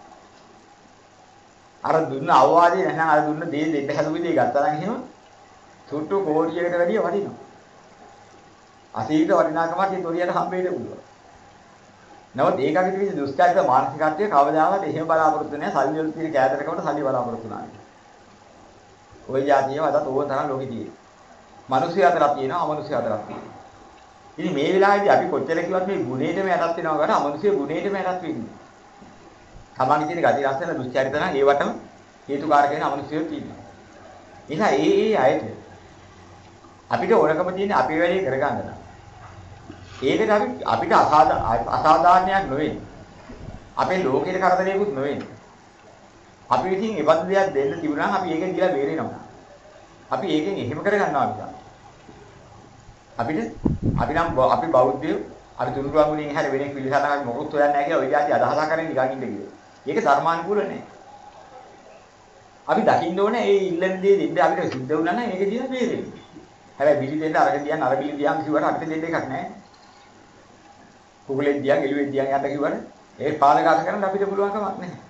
අර දුන්න අවවාදේ නැත්නම් අර දුන්න දේ දෙන්න හදුවේ දේ ගත්තා නම් එහෙම තුට්ටු කෝටියකට වැඩිය වටිනවා. අසීමිත වටිනාකමක් ඒ තොරියට හම්බෙන්න පුළුවන්. නමුත් ඒකගේ තියෙන දුස්චරිත මානසිකත්වය කවදාවත් එහෙම බලාපොරොත්තු නැහැ. සල්ලි වල තියෙන කෑදරකමට සල්ලි බලාපොරොත්තු නැහැ. ওই જાතියව අදත් ඕන තරම් ලෝකෙ තියෙනවා. මිනිස්සු අතරක් තියෙනවා, අමනුෂ්‍ය අතරක් තියෙනවා. ඉතින් මේ වෙලාවේදී අපි කොච්චර කිව්වත් මේ ගුණේටම යටත් වෙනවා ගන්න අමනුෂ්‍ය ගුණේටම යටත් වෙන්නේ. තමන්ගේ තියෙන ගති ලක්ෂණ දුස්චරිත නම් ඒවටම හේතුකාරක වෙන අමනුෂ්‍යයෝ තියෙනවා. නිසා ඒ අයට අපිට ඕනකම තියෙන අපේ වැඩේ කරගන්න නම් ඒකට අපිට අසාධාරණයක් නොවේ. අපේ ලෝකෙට කරදරයක්වත් නොවේ. අපි විසින් ඉබඳු දෙයක් දෙන්න තිබුණා නම් අපි ඒකෙන් දිලා බේරෙනවා. අපි ඒකෙන් එහෙම කරගන්නවා මිසක්. අපි නම් අපි බෞද්ධයෝ අපි තුනුරුවන් වලින් හැර වෙන පිළිසරණක් මොකොත් හොයන්නේ නැහැ කියලා ওই જાති අදහස කරන්නේ නිකන් ඉන්න කියලා. ඒක ධර්මානුකූල නැහැ. අපි දකින්න ඕනේ ඒ ඉල්ලන දේ දෙන්න අපිට සිද්ධ වුණා නම් ඒක දිහා බේරෙන්න. හැබැයි බිලි දෙන්න අරගෙන දියන් අර බිලි දියන් කිව්වට අපිට දෙන්න එකක් නැහැ. කුකුලෙන් දියන් එළුවෙන් දියන් යන්න කිව්වනේ ඒ පාලකාස කරන්න අපිට පුළුවන් කමක් නැහැ.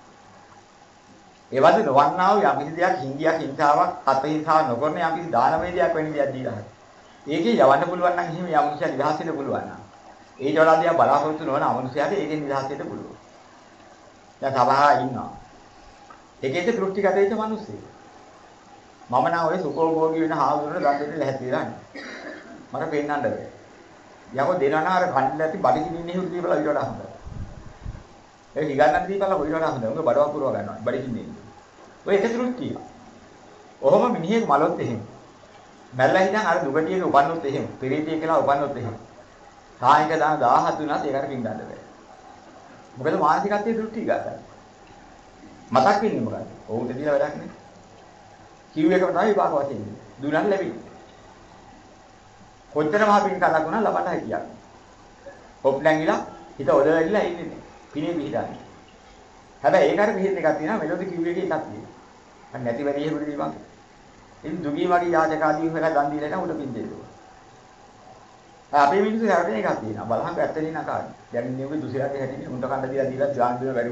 ඒ වගේ නොවන්නා වූ යම් කිසි දෙයක් හිංගියක් හිංසාවක් හත හිංසාවක් නොකරන යම් කිසි දානමය දෙයක් වෙන දෙයක් දීලා හරි. ඒකේ යවන්න පුළුවන් නම් එහෙම යමුෂය නිදහස් වෙන්න පුළුවන් නම්. ඊට වඩා දෙයක් බලාපොරොත්තු නොවන අමනුෂයාට ඒකෙන් නිදහස් වෙන්න පුළුවන්. දැන් සබහා ඉන්නවා. ඒකෙත් දෘෂ්ටිගත වෙච්ච මිනිස්සු. මම නම් ඔය සුඛෝභෝගී වෙන හාමුදුරනේ දන් දෙන්න ලැහැත්තිලා නේ. මට පෙන්නන්න බෑ. යකෝ දෙනවා නම් අර කණ්ඩල ඇති බඩගිනින් ඉන්නේ දීපලා ඊට වඩා හොඳයි. ඒ හිගන්නන් දීපලා ඊට වඩා හොඳයි. උඹ බඩව පුරව ගන්නවා. බඩගිනින් ඉන්නේ. ඔය එක දෘෂ්ටිය. ඔහොම මිනිහෙක් මලොත් එහෙම. මැල්ලා හිටන් අර දුගටියක උපන්නොත් එහෙම. පෙරේතිය කියලා උපන්නොත් එහෙම. කායික දාන 17 උනත් ඒකට පින් ගන්න බෑ. මොකද මානසිකත්වයේ දෘෂ්ටි ගන්නවා. මතක් වෙන්නේ මොකද්ද? ඔවුන්ට දීලා වැඩක් නෑ. කිව් එකම තමයි විපාක වශයෙන් දෙන්නේ. දුන්නත් ලැබෙන්නේ. කොච්චර මහ පින් කලක් වුණා ලබන්න හිටියක්. ඔප් නැංගිලා හිත ඔදවලා ඉන්නේ. පිනේ පිහිටන්නේ. හැබැයි ඒකට පිහින් එකක් තියෙනවා මෙලොදි කිව් එකේ එකක් තියෙනවා. අන්න නැති වැඩි එහෙම දෙවිවන්. ඉතින් දුගී වගේ යාජකාදී වෙලා දන් දීලා නම් උඩ පින් දෙන්නවා. අපේ මිනිස්සු හැරෙන එකක් තියෙනවා. බලහන් ඇත්තේ නකාරයි. දැන් ඉන්නේ ඔගේ දුසියාගේ හැටිනේ උන්ට කන්න දීලා දාන් දෙන වැඩි වුණා.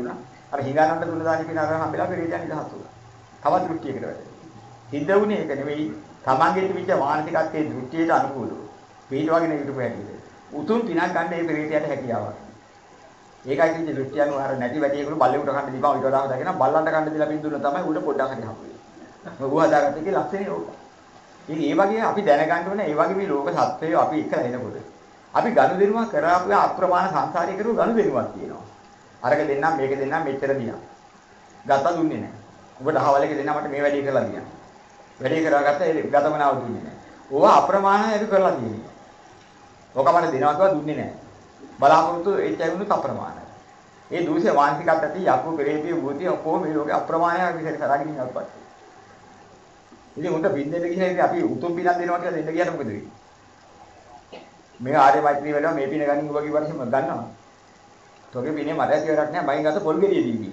අර හිඟන්නට දුන්න දානි පින අර හම්බෙලා පෙරේතයන් නිදහස් වුණා. තවත් දෘෂ්ටියකට වැටෙනවා. සිද්ධ වුණේ ඒක නෙවෙයි. තමන්ගේ තිබිච්ච මානසිකත්වයේ දෘෂ්ටියට අනුකූලව. පිට වගේ නෙවිතු පැහැදිලි. උතුම් පිනක් ගන්න මේ පෙරේතයට හැකියාවක්. ඒකයි කිව්වේ දෘෂ්ටි අනුව අර නැති වැඩියෙකුට බල්ලෙකුට කන්න දීපම ඊට වඩා හොදාගෙන බල්ලන්ට කන්න දීලා පින් දුන්න තමයි උඩ පොඩ්ඩක් හරි හම්බුනේ. මොකෝ හදාගත්ත එකේ ලක්ෂණේ ඕක. ඉතින් ඒ වගේ අපි දැනගන්න ඕනේ ඒ වගේ මේ ලෝක සත්‍යය අපි එකලා එනකොට. අපි ගනුදෙනුවක් කරාපු අප්‍රමාණ සංසාරේ කරු ගනුදෙනුවක් තියෙනවා. අරක දෙන්නම් මේක දෙන්නම් මෙච්චර දිනා. ගත්තා දුන්නේ නැහැ. ඔබට අහවල එක දෙන්නා මට මේ වැඩේ කරලා දිනා. වැඩේ කරාගත්ත ඒ ගතමනාව දුන්නේ නැහැ. ඕවා අප්‍රමාණ ඒක කරලා තියෙනවා. ඕක මට දෙනවා කියලා දුන්නේ නැහැ. බලාපොරොත්තු ඒච්චයිුණු අප්‍රමාණයි. ඒ දූෂ්‍ය මානසිකත් ඇති යකු පෙරේතිය භූතිය ඔක්කොම මේ ලෝකේ අප්‍රමාණයක් විදිහට කරගෙන ඉන්නවත්. ඉතින් උන්ට බින්දෙන්න ගිහින් අපි උතුම් පිනක් දෙනවා කියලා දෙන්න ගියාට මොකද වෙන්නේ? මේ ආර්ය මෛත්‍රී වැඩම මේ පින ගනින් ඔබ කිව්වට එහෙම ගන්නවා. තෝගේ පිනේ මට ඇති වැඩක් නැහැ මයින් ගත්ත පොල් ගෙඩිය දීවි.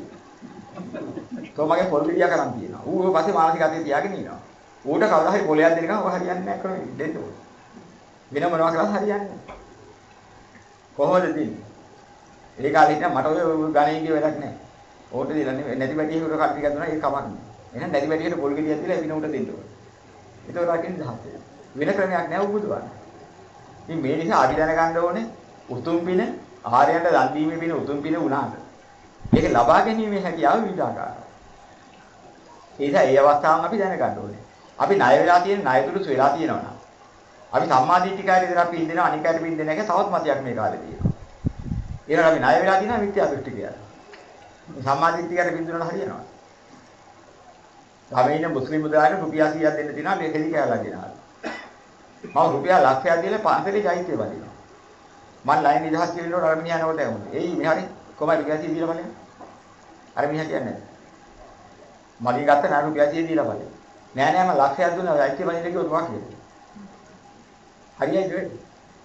තෝ මගේ පොල් ගෙඩිය කරන් තියෙනවා. ඌ ඔය පස්සේ මානසික අතේ තියාගෙන ඉන්නවා. ඌට කවදා හරි පොලයක් දෙනකම් ඔය හරියන්නේ නැහැ කරන්නේ දෙන්න ඕනේ. වෙන මොනවා කරලා හරියන්නේ නැහැ. කොහොමද දෙන්නේ? ඒ කාලේ ඉතින් මට ඔය ගණේ කිය වැඩක් නැහැ. ඕකට දෙලා නැති වැඩියෙකුට කල් ටිකක් දුන්නා ඒක කමක් නෑ. එහෙනම් නැති වැඩියට පොල් ගෙඩියක් දීලා එවින උට දෙන්න ඕනේ. ඒක රකින්න දහස්. වෙන ක්‍රමයක් නැහැ උබුදුවන්න. ඉතින් මේ නිසා අපි දැනගන්න ඕනේ උතුම් පින ආර්යයන්ට දන් දීමේ පින උතුම් පින වුණාට ඒක ලබා ගැනීමේ හැකියාව විවිධාකාරයි. ඒ නිසා ඒ අවස්ථාවන් අපි දැනගන්න ඕනේ. අපි ණය වෙලා තියෙන ණය දුරුස් වෙලා තියෙනවා නම් අපි සම්මාදිට්ඨිකාරී විතර අපි ඉඳිනවා අනිකාට පින් දෙන එක තවත් මතයක් මේ කාලේ තියෙනවා. ඒනනම් අපි ණය වෙලා තියෙනවා මිත්‍යා දෘෂ්ටි කියලා. මේ සම්මාදිට්ඨිකාරී පින් දුන්නා හරියනවා. අපි ඉන්න මුස්ලිම් මුදලාට රුපියල් 100ක් දෙන්න තියෙනවා මේ කෙලි කෑල්ලක් ගෙනහලා. මම රුපියල් ලක්ෂයක් දීලා පන්සලේ චෛත්‍ය බඳිනවා. මම ලයින් නිදහස් කියනකොට අර මිනිහා නෝට ඇහුනේ. එයි මෙහානේ කොහමද රුපියල් 100 දීලා බලන්න. අර මිනිහා කියන්නේ මගෙන් ගත්ත නා රුපියල් 100 දීලා බලන්න. නෑ නෑ මම ලක්ෂයක් දුන්නා චෛත්‍ය බඳින්න කිව්වොත් මොකක්ද? හරියයිද වෙන්නේ?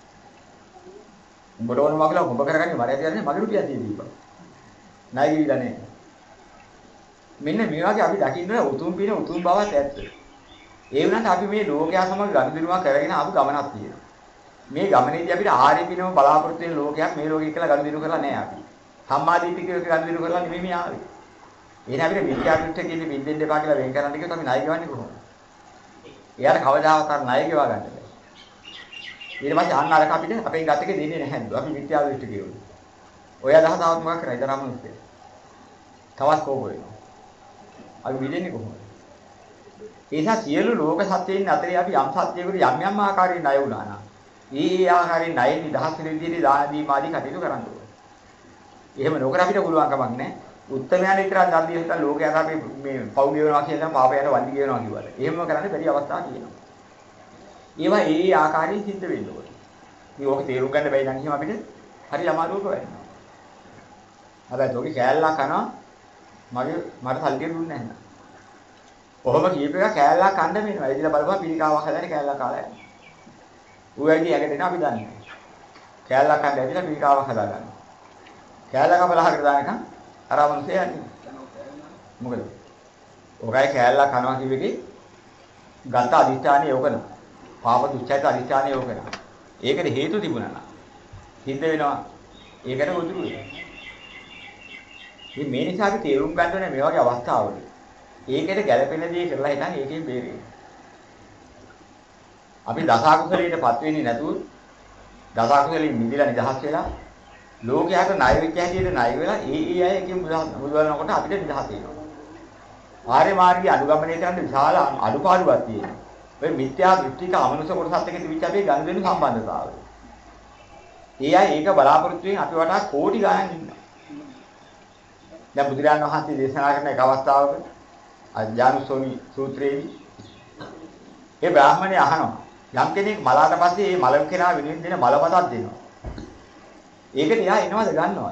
උඹට ඕන මගලා උඹ කරගන්නේ මරය කියන්නේ මගේ රුපියල් 100 දීපන්. ණය ගිවිලා නෑ. මෙන්න මේ වගේ අපි දකින්න උතුම් පින උතුම් බවත් ඇත්ත. ඒ වුණාට අපි මේ ලෝකයා සමග ගනුදෙනුවක් කරගෙන ආපු ගමනක් තියෙනවා. මේ ගමනේදී අපිට ආර්ය පිනම බලාපොරොත්තු වෙන ලෝකයක් මේ ලෝකෙ කියලා ගනුදෙනු කරලා නැහැ අපි. සම්මාදිටිකයක ගනුදෙනු කරලා නෙමෙයි මේ ආවේ. එහෙනම් අපිට මිත්‍යා දෘෂ්ටි කියන්නේ බින්දෙන්න එපා කියලා වෙන් කරන්න කිව්වොත් අපි ණය ගෙවන්නේ කොහොමද? එයාට කවදාවත් අර ණය ගෙවා ගන්න බෑ. ඊට පස්සේ අන්න අරක අපිට අපෙන් ගත එක දෙන්නේ නැහැ නේද? අපි මිත්‍යා දෘෂ්ටි කියනවා. ඔය අදහස තවත් මොකක් කරයිද රාමනුස්සේ? තවත් කෝප වෙනවා. අපි මිදෙන්නේ කොහොමද? ඒ නිසා සියලු ලෝක සත්‍යයන් අතරේ අපි යම් සත්‍යයකට යම් යම් ආකාරයෙන් ණය වුණා නම් ඒ ආකාරයෙන් ණය නිදහස් වෙන විදිහට දාන දීම ආදී කටයුතු කරන්න ඕනේ. එහෙම නොකර අපිට පුළුවන් කමක් නැහැ. උත්තමයන් විතරක් දන් දීලා හිටන් ලෝකයට අපි මේ පව් ගෙවනවා කියලා පාපයට වන්දි ගෙවනවා කිව්වද? එහෙම කරන්නේ බැරි අවස්ථා තියෙනවා. ඒවා ඒ ආකාරයෙන් සිද්ධ වෙන්න ඕනේ. මේ ඕක තේරුම් ගන්න බැයි නම් එහෙම අපිට හරි අමාරුවක වෙනවා. හැබැයි ඔගේ කෑල්ලා කනවා මට සල්ලි දුන්නේ නැහැ. කොහොම කීප එක කෑල්ලා කන්න වෙනවා. එදිලා බලපුවා පිළිකාවක් හදන්නේ කෑල්ලා කාලා යනවා. ඌ ඇයි යකට දෙන අපි දන්නේ නැහැ. කෑල්ලා කන්න ඇදිලා පිළිකාවක් හදා ගන්නවා. කෑල්ලා කපලා හරියට දානකම් අර අවුන්සේ යන්නේ. මොකද? ඔකයි කෑල්ලා කනවා කිව්වෙකේ ගත අදිස්ථානිය යෝකන. පාප දුච්චයිත අදිස්ථානිය යෝකන. ඒකට හේතු තිබුණා නම් සිද්ධ වෙනවා. ඒකට උදුරු වෙනවා. මේ නිසා අපි තේරුම් ගන්න ඕනේ මේ වගේ අවස්ථාවල. ඒකේට ගැළපෙන දේ කරලා හිටන් ඒකෙන් බේරෙන්න. අපි දසකුසලයටපත් වෙන්නේ නැතුව දසකුසලෙන් මිදලා නිදහස් වෙලා ලෝකයට ණය වෙච්ච හැටියට ණය වෙලා ඒ අය එකෙන් මුදවනකොට අපිට නිදහස් වෙනවා. ආර්ය මාර්ගයේ අනුගමනය කරන්න විශාල අඩුපාඩුවක් තියෙනවා. ඔය මිත්‍යා දෘෂ්ටික අමනුෂ්‍ය කොටසත් එක්ක තිබිච්ච අපේ ගනුදෙනු සම්බන්ධතාවය. ඒ අය ඒක බලාපොරොත්තු වෙන අපි වටා කෝටි ගණන් ඉන්නවා. දැන් බුදුරජාණන් වහන්සේ දේශනා කරන එක අවස්ථාවක අජානුසෝමි සූත්‍රයේදී ඒ බ්‍රාහ්මණය අහනවා යම් කෙනෙක් මලාට පස්සේ මේ මල කෙනා වෙනින් දෙන මල මතක් දෙනවා. ඒකට එයා එනවද ගන්නවද?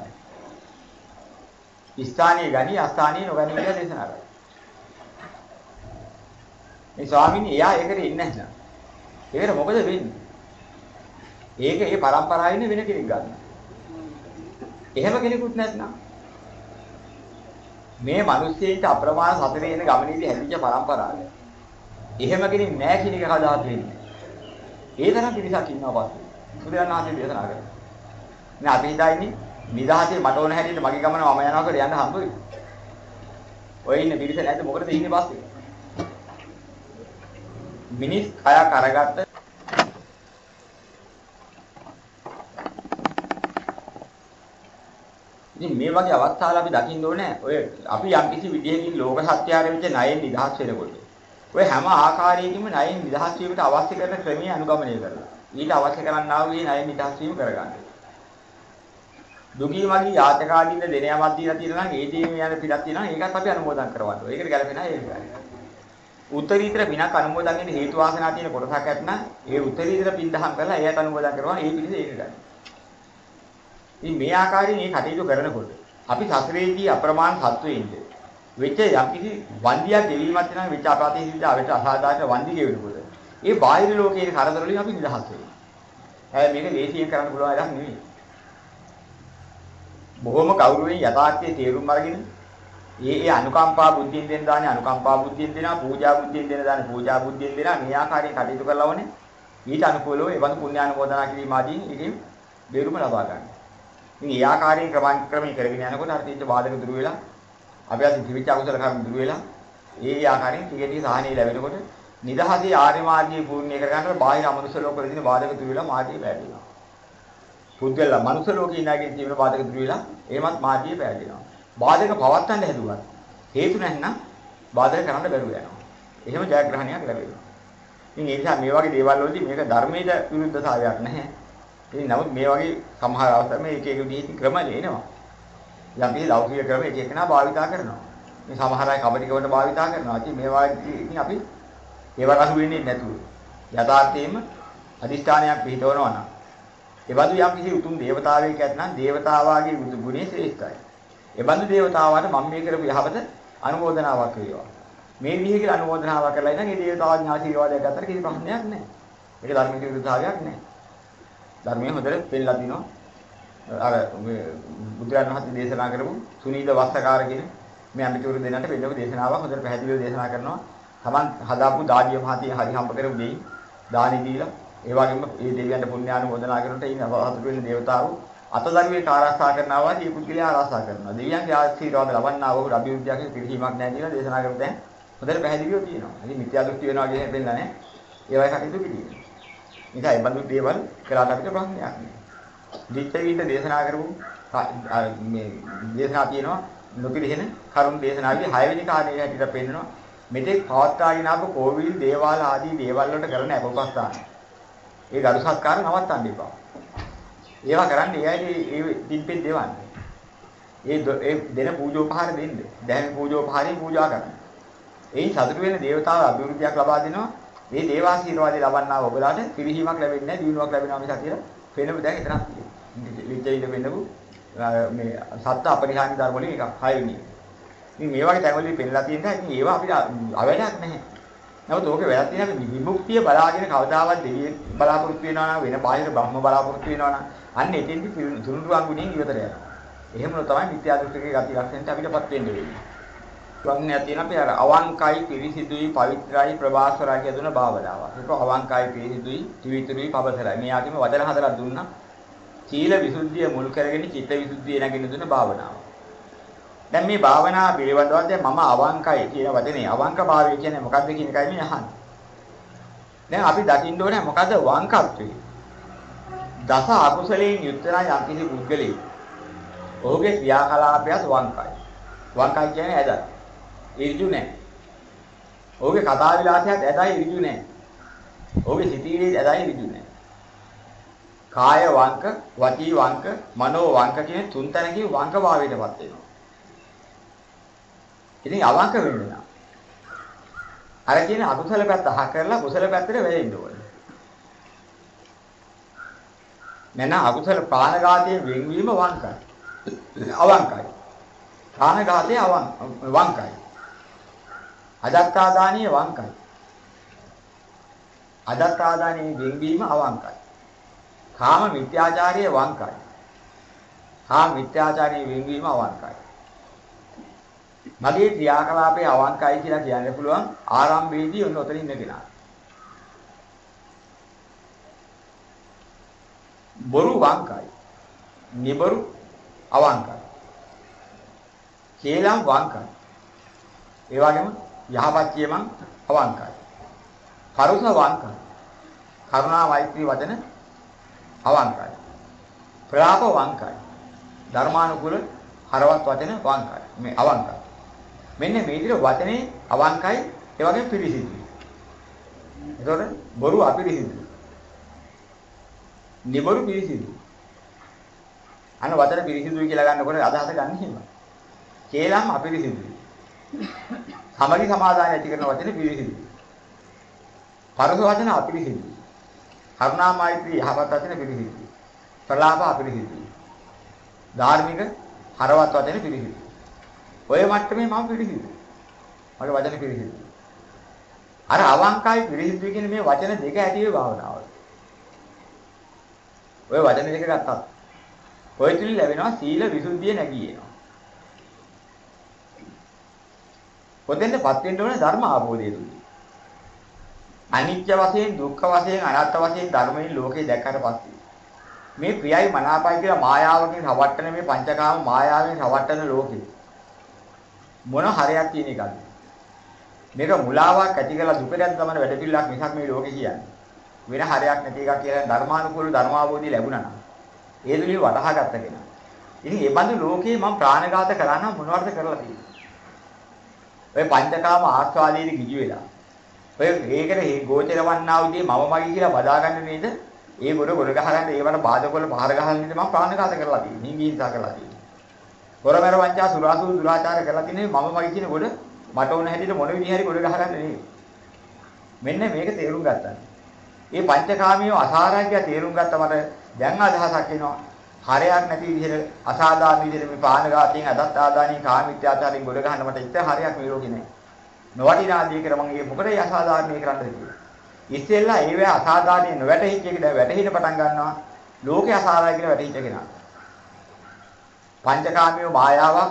ස්ථානීය ගනි අස්ථානීය නොගනි කියලා දේශනා කරා. මේ ස්වාමීන් එයා ඒකට ඉන්නේ නැහැ. ඒකට මොකද වෙන්නේ? ඒක ඒ પરම්පරාවේ වෙන කෙනෙක් ගන්න. එහෙම කෙනෙකුත් නැත්නම් මේ මිනිස්සෙන්ට අප්‍රමාණ සතරේ එන ගමනේදී හැදිච්ච પરම්පරාව. එහෙම කෙනෙක් නැහැ කියන එක කවදාවත් වෙන්නේ. ඒ තරම් පිරිසක් ඉන්නවා පස්සේ. බුදුරජාණන් වහන්සේ දේශනා කරා. නේ අපි හිතා ඉන්නේ නිදහසේ මට ඕන හැටියට මගේ ගමන මම යනවා කියලා යන්න හම්බ වෙයි. ඔය ඉන්න පිරිස නැද්ද මොකටද ඉන්නේ පස්සේ? මිනිස් කයක් අරගත්ත ඉතින් මේ වගේ අවස්ථාවල අපි දකින්න ඕනේ ඔය අපි යම් කිසි විදිහකින් ලෝක සත්‍යයට විතර ණයෙන් නිදහස් වෙනකොට ඔය හැම ආකාරයකින්ම ණයෙන් නිදහස් වීමට අවශ්‍ය කරන ක්‍රමයේ අනුගමනය කරලා ඊට අවශ්‍ය කරන්නා වූ ණයෙන් නිදහස් වීම කරගන්න. දුකී මගී යාචකාදීන දෙන යමක් දීලා තියෙනවා නම් ඒ දේ යන පිටක් තියෙනවා ඒකත් අපි අනුමෝදන් කරවන්න ඕනේ. ඒකට ගැලපෙන අය ඒක. උත්තරීතර පිනක් අනුමෝදන් වෙන්න හේතු වාසනා තියෙන කොටසක් ඇත්නම් ඒ උත්තරීතර පින් දහම් කරලා එයාට අනුමෝදන් කරනවා ඒ පිළිස ඒක ගන්න. ඉතින් මේ ආකාරයෙන් මේ කටයුතු කරනකොට අපි සසරේදී අප්‍රමාණ සත්වෙින්ද වෙච්ච යම්කිසි වන්දියක් දෙවීමක් වෙනවා වෙච්ච අපරාධයේ සිද්ධ අවට අසාධාරණ වන්දි ගෙවෙනකොට ඒ බාහිර ලෝකයේ කරදර වලින් අපි නිදහස් වෙනවා. හැබැයි මේක ලේසියෙන් කරන්න පුළුවන් එකක් නෙවෙයි. බොහොම කවුරුවෙන් යථාර්ථයේ තේරුම් අරගෙන ඒ අනුකම්පා බුද්ධියෙන් දෙන දානේ අනුකම්පා බුද්ධියෙන් දෙනවා පූජා බුද්ධියෙන් දෙන දානේ පූජා බුද්ධියෙන් දෙනවා මේ ආකාරයෙන් කටයුතු කරලා වනේ ඊට අනුකූලව ඒ වගේ පුණ්‍ය අනුමෝදනා කිරීම ආදී එකෙන් බේරුම ලබා ගන්න. ඉතින් ඒ ආකාරයෙන් ක්‍රමයෙන් කරගෙන යනකොට අර තීච්ච බාධක දුරු වෙලා අපි අද ජීවිත අකුසල කර්ම දුරු වෙලා ඒ ආකාරයෙන් ටික ටික සාහනීය ලැබෙනකොට නිදහසේ ආර්ය මාර්ගයේ පූර්ණ්‍ය කර ගන්නකොට බාහිර අමනුෂ්‍ය ලෝකවල තියෙන බාධක දුරු වෙලා මාර්ගය පැහැදිලිනවා. පුද්ගලයා මනුෂ්‍ය ලෝකේ ඉඳගෙන ජීවන බාධක දුරු වෙලා එමත් මාර්ගය පැහැදිලිනවා. බාධක පවත්තන්න හැදුවා. හේතු නැත්නම් බාධක කරන්න බැරුව යනවා. එහෙම ජයග්‍රහණයක් ලැබෙනවා. ඉතින් ඒ නිසා මේ වගේ දේවල් වලදී මේක ධර්මයේ විරුද්ධතාවයක් නැහැ. ඉතින් නමුත් මේ වගේ සමහර අවස්ථා මේ එක එක විදිහකින් ක්‍රම එනවා. යම් කිසි ලෞකික ක්‍රම එක එකනා භාවිතා කරනවා. මේ සමහර අය කබඩිකවට භාවිතා කරනවා. ඉතින් මේවා ඉතින් අපි ඒවට අහු වෙන්නේ නැතුව යථාර්ථයෙන්ම අදිෂ්ඨානයක් පිළිතවනවා නම් එබඳු යම් කිසි උතුම් දේවතාවෙක් ඇතනම් දේවතාවාගේ ගුණේ ශ්‍රේෂ්ඨයි. එබඳු දේවතාවාට මම මේ කරපු යහපත අනුමෝදනාවක් වේවා. මේ විදිහේ කියලා අනුමෝදනාවක් කරලා ඉතින් ඒ දේවතාවාගේ ආශිර්වාදයක් ගත්තට කිසි ප්‍රශ්නයක් නැහැ. ඒක ධර්මික විරුද්ධතාවයක් නැහැ. ධර්මයේ හොඳට පෙන්නලා තිනවා. අර බුදුරජාණන් වහන්සේ දේශනා කරපු සුනීල වස්සකාර කියන මේ අමිතුරු දෙන්නට වෙනම දේශනාවක් හොඳට පැහැදිලිව දේශනා කරනවා. Taman හදාපු දාඩිය මහතිය හරි හම්බ කරපු දෙයි දානි දීලා ඒ වගේම මේ දෙවියන්ට පුණ්‍ය අනුමෝදනා කරනට ඉන්න අවහතු වෙන දේවතාවෝ අතදරුවේ ආරක්ෂා කරනවා වගේ පුද්ගලයා ආරක්ෂා කරනවා. දෙවියන්ගේ ආශිර්වාද ලබන්නා වූ අභිවෘද්ධියක පිළිහිමක් නැහැ කියලා දේශනා කරපු දැන් හොඳට පැහැදිලිව තියෙනවා. ඉතින් මිත්‍යා දෘෂ්ටි වෙනවා කියන එක දෙන්න නැහැ. ඒවයි කටයුතු පිළිගන්න. නිසා මේ බඳු දේවල් කරාට අපිට ප්‍රශ්නයක් නෑ. දිට්ඨියින්ට දේශනා කරමු මේ දේශනා තියෙනවා නොපිළිහෙන කරුණ දේශනාවේ 6 වෙනි කාණේ හැටියට පෙන්නනවා. මෙතෙක් පවත්වාගෙන ආපු කෝවිල් දේවාල ආදී දේවල් වලට කරන අපොපස්ථාන. ඒ ගරු සත්කාර නවත්තන්න එපා. ඒවා කරන්නේ එයයි ඒ දින්පෙන් දෙවන්නේ. ඒ දෙන පූජෝපහාර දෙන්න. දැන් පූජෝපහාරයෙන් පූජා කරන්න. එයින් සතුට වෙන දේවතාව අභිවෘද්ධියක් ලබා දෙනවා. මේ දේවාශීර්වාදය ලබන්නා ඔබලාට පිරිහීමක් ලැබෙන්නේ නැහැ, දිනුවක් ලැබෙනවා මිසක් කියලා වෙනම දැන් එතනක් තියෙනවා. ලිච්ඡයිද වෙන්නකෝ මේ සත්‍ය අපරිහානි ධර්ම වලින් එකක් 6 වෙනි. ඉතින් මේ වගේ තැන් වලින් පෙන්නලා තියෙනවා. ඉතින් ඒවා අපිට අවැඩක් නැහැ. නමුත් ඕකේ වැරද්ද තියෙනවා විමුක්තිය බලාගෙන කවදාවත් දෙවියෙක් බලාපොරොත්තු වෙනවා නම් වෙන බාහිර බ්‍රහ්ම බලාපොරොත්තු වෙනවා නම් අන්න එතෙන්දි තුනුරුවන් ගුණයෙන් ඉවතර යනවා. එහෙම නෝ තමයි මිත්‍යා දෘෂ්ටිකේ ගති ලක්ෂණයට අපිටපත් වෙන්න වෙන්නේ. වන්නේ තියෙන අපි අර අවංකයි පිරිසිදුයි පවිත්‍රායි ප්‍රභාස්වරයි කියන භාවනාව. ඒක අවංකයි පිරිසිදුයි ත්‍රිවිතුයි පබතරයි. මේ ආගම වචන හතරක් දුන්නා. සීල විසුද්ධිය මුල් කරගෙන චිත්ත විසුද්ධිය නැගෙන දුන්න භාවනාව. දැන් මේ භාවනාව පිළිබඳව දැන් මම අවංකයි කියන වචනේ අවංක භාවය කියන්නේ මොකක්ද කියන එකයි මේ අහන්නේ. දැන් අපි දකින්න ඕනේ මොකද්ද වංකත්වය. දස අකුසලයෙන් යුක්ත නම් යම්කිසි පුද්ගලෙක්. ඔහුගේ ක්‍රියාකලාපයත් වංකයි. වංකයි කියන්නේ ඇදලා ඉර්ජු නැහැ. ඔහුගේ කතා විලාසයත් ඇදයි ඉර්ජු නැහැ. ඔහුගේ සිතීලේ ඇදයි ඉර්ජු නැහැ. කාය වංක, වචී වංක, මනෝ වංක කියන තුන් තැනකින් වංක භාවයටපත් වෙනවා. ඉතින් අවංක වෙන්න නම් අර කියන අකුසල පැත්ත අහ කරලා කුසල පැත්තට වැටෙන්න ඕනේ. නැත්නම් අකුසල ප්‍රාණඝාතයෙන් වෙන්වීම වංකයි. අවංකයි. ප්‍රාණඝාතය වංකයි. අදත්තාදානිය වංකයි. අදත්තාදානිය වෙන්වීම අවංකයි. කාම මිත්‍යාචාරය වංකයි. කාම මිත්‍යාචාරයේ වෙන්වීම අවංකයි. මගේ ක්‍රියාකලාපයේ අවංකයි කියලා කියන්න පුළුවන් ආරම්භයේදී ඔන්න ඔතන ඉන්න කෙනා. බොරු වංකයි. නිබරු අවංකයි. කේලම් වංකයි. ඒ වගේම යහපත් කියමන් අවංකයි. පරුස වංකයි. කරුණා මෛත්‍රී වදන අවංකයි. ප්‍රලාප වංකයි. ධර්මානුකූල හරවත් වචන වංකයි. මේ අවංකයි. මෙන්න මේ විදිහට වචනේ අවංකයි ඒ වගේම පිරිසිදුයි. ඒතකොට බොරු අපිරිසිදුයි. නිබරු පිරිසිදුයි. අන්න වචන පිරිසිදුයි කියලා ගන්නකොට අදහස ගන්න හිම. කේලම් අපිරිසිදුයි. සමගි සමාදාන ඇති කරන වචනේ පිරිසිදුයි. පරස වචන අපිරිසිදුයි. කරුණා මෛත්‍රී යහපත් වචන පිරිසිදුයි. ප්‍රලාප අපිරිසිදුයි. ධාර්මික හරවත් වචන පිරිසිදුයි. ඔය මට්ටමේ මම පිරිසිදුයි. මගේ වචන පිරිසිදුයි. අර අවංකයි පිරිසිදුයි කියන මේ වචන දෙක ඇතිවේ භාවනාවල. ඔය වචන දෙක ගත්තා. ඔය තුල ලැබෙනවා සීල විසුද්ධිය නැගී එනවා. පොතෙන්දපත් වෙන්න ඕනේ ධර්ම අවබෝධය තුල. අනිත්‍ය වශයෙන්, දුක්ඛ වශයෙන්, අනාත්ම වශයෙන් ධර්මයේ ලෝකේ දැක්කට පස්සේ මේ ප්‍රියයි මනාපයි කියලා මායාවකින් රවට්ටන මේ පංචකාම මායාවෙන් රවට්ටන ලෝකේ මොන හරයක් තියෙන එකද? මේක මුලාවක් ඇති කරලා දුකටත් ගමන වැඩ පිළිලක් මිසක් මේ ලෝකේ කියන්නේ. වෙන හරයක් නැති එකක් කියලා ධර්මානුකූල ධර්මාවබෝධය ලැබුණා නම් ඒ දුලිය වටහා ගත්ත කෙනා. ඉතින් මේ බඳු ලෝකේ මම ප්‍රාණඝාත කරා නම් මොනවද කරලා තියෙන්නේ? ඔය පංචකාම ආස්වාදයේදී ගිජු වෙලා. ඔය ඒකට මේ ගෝචර වන්නා උදී මම මගේ කියලා බදාගන්න නේද? ඒ ගොඩ ගහගන්න ඒවට බාධක වල පහර ගහන නේද මම ප්‍රාණඝාත කරලා තියෙන්නේ. නිංගීන්සා කරලා තියෙන්නේ. හොරමෙර වංචා සුරාසුරු දුරාචාර කරලා තියෙන්නේ මම මගේ කියන ගොඩ මට ඕන හැටියට මොන විදිහ හරි ගොඩ ගහගන්න නෙවෙයි. මෙන්න මේක තේරුම් ගත්තා. මේ පංචකාමිය අසාරාජ්‍ය තේරුම් ගත්ත මට දැන් අදහසක් එනවා. හරයක් නැති විදිහට අසාධාරණ විදිහට මේ පානඝාතයෙන් අදත් ආදානින් කාමීත්‍යාචාරයෙන් ගොඩ ගහන්න මට ඉතින් හරයක් මේ ලෝකේ නැහැ. නොවටිනා දේ කර මම මේ මොකටද අසාධාරණේ කරන්නේ කියලා. ඉස්සෙල්ලා ඒවැ අසාධාරණේ නොවැටහිච්ච එක දැන් වැටහින පටන් ගන්නවා. ලෝකේ අසාරයි කියලා වැටහිච්ච කෙනා. පංචකාමිය මායාවක්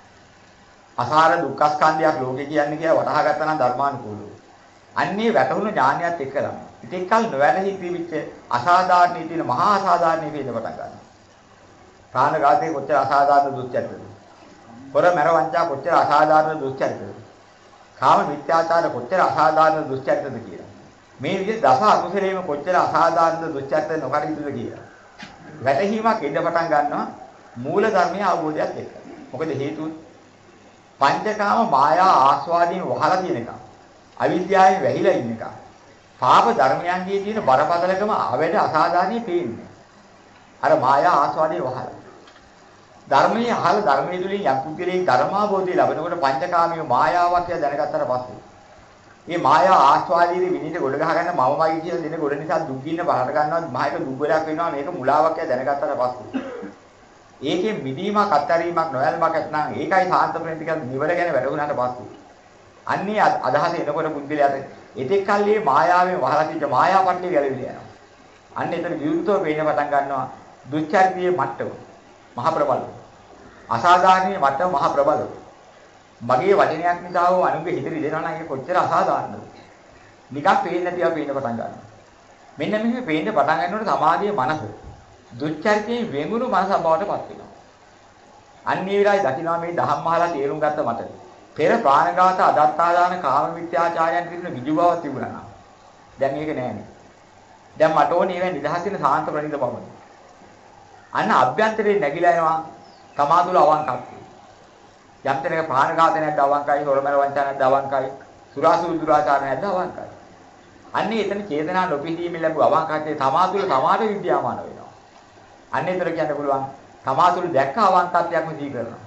අසාර දුක්ඛ ස්කන්ධයක් ලෝකේ කියන්නේ කියලා වටහා ගත්තා නම් ධර්මානුකූලව. අන්නේ වැටහුණු ඥානයත් එක්කලම. ඉතින් කල් නොවැටහි තිබිච්ච අසාධාරණී තියෙන මහා අසාධාරණී වේද පටන් ගන්නවා. ප්‍රාණඝාතයේ කොච්චර අසාධාරණ දුස්චරිතද? හොර මර වංචා කොච්චර අසාධාරණ දුස්චරිතද? කාම මිත්‍යාචාර කොච්චර අසාධාරණ දුස්චරිතද කියලා. මේ විදිහට දස අකුසලේම කොච්චර අසාධාරණ දුස්චරිත නොකරියුතුද කියලා. වැටහීමක් එන්න පටන් ගන්නවා මූල ධර්මයේ අවබෝධයත් එක්ක. මොකද හේතුව පංචකාම මායා ආස්වාදයෙන් වහලා තියෙන එක. අවිද්‍යාවෙන් වැහිලා ඉන්න එක. පාප ධර්මයන්ගේ තියෙන බරපතලකම අවැඩ අසාධාරණේ පේන්නේ. අර මායා ආස්වාදයේ වහලා. ධර්මයේ අහල ධර්මයේ තුලින් යම් පුද්ගලයෙක් ධර්මාභෝධය ලැබෙනකොට පංචකාමීය මායාවක් කියලා දැනගත්තට පස්සේ මේ මායා ආස්වාදයේ විනිවිද ගොඩ ගහ ගන්න මම මගේ කියලා දෙන ගොඩ නිසා දුක් ගින්න බහට ගන්නවා මහයක දුක්බලයක් වෙනවා මේක මුලාවක් කියලා දැනගත්තට පස්සේ ඒකේ මිදීමක් අත්හැරීමක් නොයල්මක් නැත්නම් ඒකයි සාන්ත ප්‍රේමික නිවර ගැන වැඩුණාට පස්සේ අන්නේ අදහස එනකොට පුද්ගලයාට එතෙක් කල්ලි මායාවෙන් වහලා තිබ්බ මායාපට්ටිය ගැලවිලා යනවා. අන්න එතන විරුද්ධව පේන්න පටන් ගන්නවා දුච්චරිතයේ මට්ටම මහ ප්‍රබල. අසාධාරණයේ මට්ටම මහ ප්‍රබල. මගේ වචනයක් නිසා හෝ අනුගේ හිත රිදෙනවා නම් ඒක කොච්චර අසාධාරණද? නිකන් පේන්නේ නැතිව පේන්න පටන් ගන්නවා. මෙන්න මෙහෙම පේන්න පටන් ගන්නකොට සමාධියේ මනස දුච්චරිතයේ වෙඟුණු මනස බවට පත් වෙනවා. අන්නේ විලායි දකින්නවා මේ ධම්මහලා තේරුම් ගත්ත මට. පෙර ප්‍රාණඝාත අදත්තාදාන කාම මිත්‍යාචාරයන් කියන විජු බව තිබුණා නම් දැන් ඒක නෑනේ. දැන් මට ඕනේ ඒවෙන් නිදහස් වෙන සාන්ත ප්‍රණීත බවනේ. අන්න අභ්‍යන්තරේ නැగిලා යනවා තමා තුළ අවංකත්වය. යම් තැනක ප්‍රාණඝාත නැද්ද අවංකයි, හොරමර වංචා නැද්ද අවංකයි, සුරාසුරු දුරාචාර නැද්ද අවංකයි. අන්නේ එතන චේතනා නොපිහිදීමේ ලැබු අවංකත්වයේ තමා තුළ තමාට විද්‍යාමාන වෙනවා. අන්න ඒතර කියන්න පුළුවන් තමා තුළ දැක්ක අවංකත්වයක්ම දී කරනවා.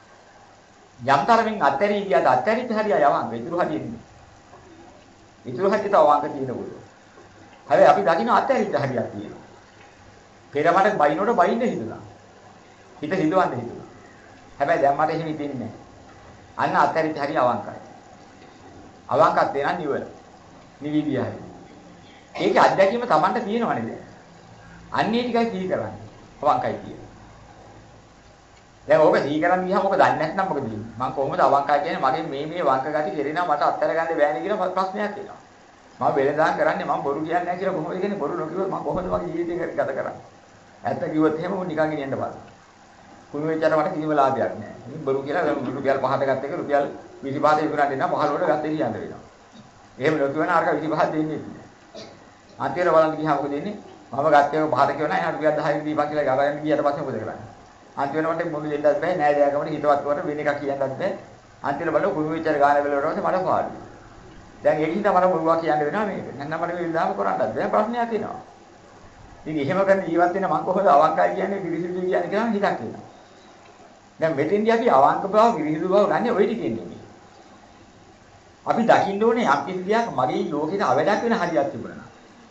යම් තරමින් අත්හැරී ගියාද අත්හැරිච්ච හරිය යවංග ඉතුරු හරිය නෙමෙයි. ඉතුරු හරියට අවංක තියෙන බුදු. හැබැයි අපි දකින්න අත්හැරිච්ච හරියක් තියෙනවා. පෙර මට බයිනොට බයින්න හිතුණා. හිත හිතවන්න හිතුණා. හැබැයි දැන් මට එහෙම හිතෙන්නේ නැහැ. අන්න අත්හැරිච්ච හරිය අවංකයි. අවංකත් වෙනා නිවන. නිවිදියයි. ඒකේ අත්දැකීම Tamanට තියෙනවනේ දැන්. අන්නේ ටිකයි සිහි කරන්නේ. අවංකයි කියන්නේ. දැන් ඕක සිහි කරන් ගියාම ඕක දන්නේ නැත්නම් මොකද වෙන්නේ? මම කොහොමද අවංකයි කියන්නේ මගේ මේ වංක ගති කෙරෙනවා මට අත්තර ගන්න බෑනේ කියලා ප්‍රශ්නයක් එනවා. මම වෙලඳාම් කරන්නේ මම බොරු කියන්නේ නැහැ කියලා කොහොමද කියන්නේ බොරු නොකියුවොත් මම කොහොමද මගේ ජීවිතේ ගත කරන්නේ? ඇත්ත කිව්වොත් එහෙම නිකන් ගෙනියන්න බලන්න. කුණු වෙච්චාට මට කිසිම ලාභයක් නැහැ. ඉතින් බරු කියලා රුපියල් 5ට ගත්ත එක රුපියල් 25ට විකුණන්න දෙනවා 15ට ගත්තේ කියන්න වෙනවා. එහෙම නොකියවන අරක 25ක් දෙන්නේ නැහැ. අන්තිමට බලන්න ගියාම මොකද දෙන්නේ? මම ගත්තේ 5ට කියවන අය රුපියල් 10ක් දීපන් කියලා ගාගෙන ගියට පස්සේ මොකද කරන්නේ? අන්තිමට මට මොකද දෙන්නත් බෑ නෑ දයාගමට හිතවත් කොට වෙන එකක් කියන්නත් බෑ. අන්තිමට බලව කුණු වෙච්චාට ගාන වෙලවට පස්සේ මට පාඩුයි. දැන් ඒක හින්දා මට බොරුවක් කියන්න වෙනවා මේක. නැත්නම් මට මේ විලාම කරන්නත් බෑ ප්‍රශ්නයක් එනවා. ඉතින් එහෙම කරන ජීවත් වෙන මං කොහොමද අවංකයි කියන්නේ පිරිසිදු කියන්නේ කියලා හිතක් එනවා. දැන් මෙතෙන්දී අපි අවංක බව පිරිසිදු බව ගන්න ඔය ටිකෙන් නෙමෙයි. අපි දකින්න ඕනේ යම් කිසි දෙයක් මගේ ලෝකෙට අවඩක් වෙන හරියක් තිබුණා.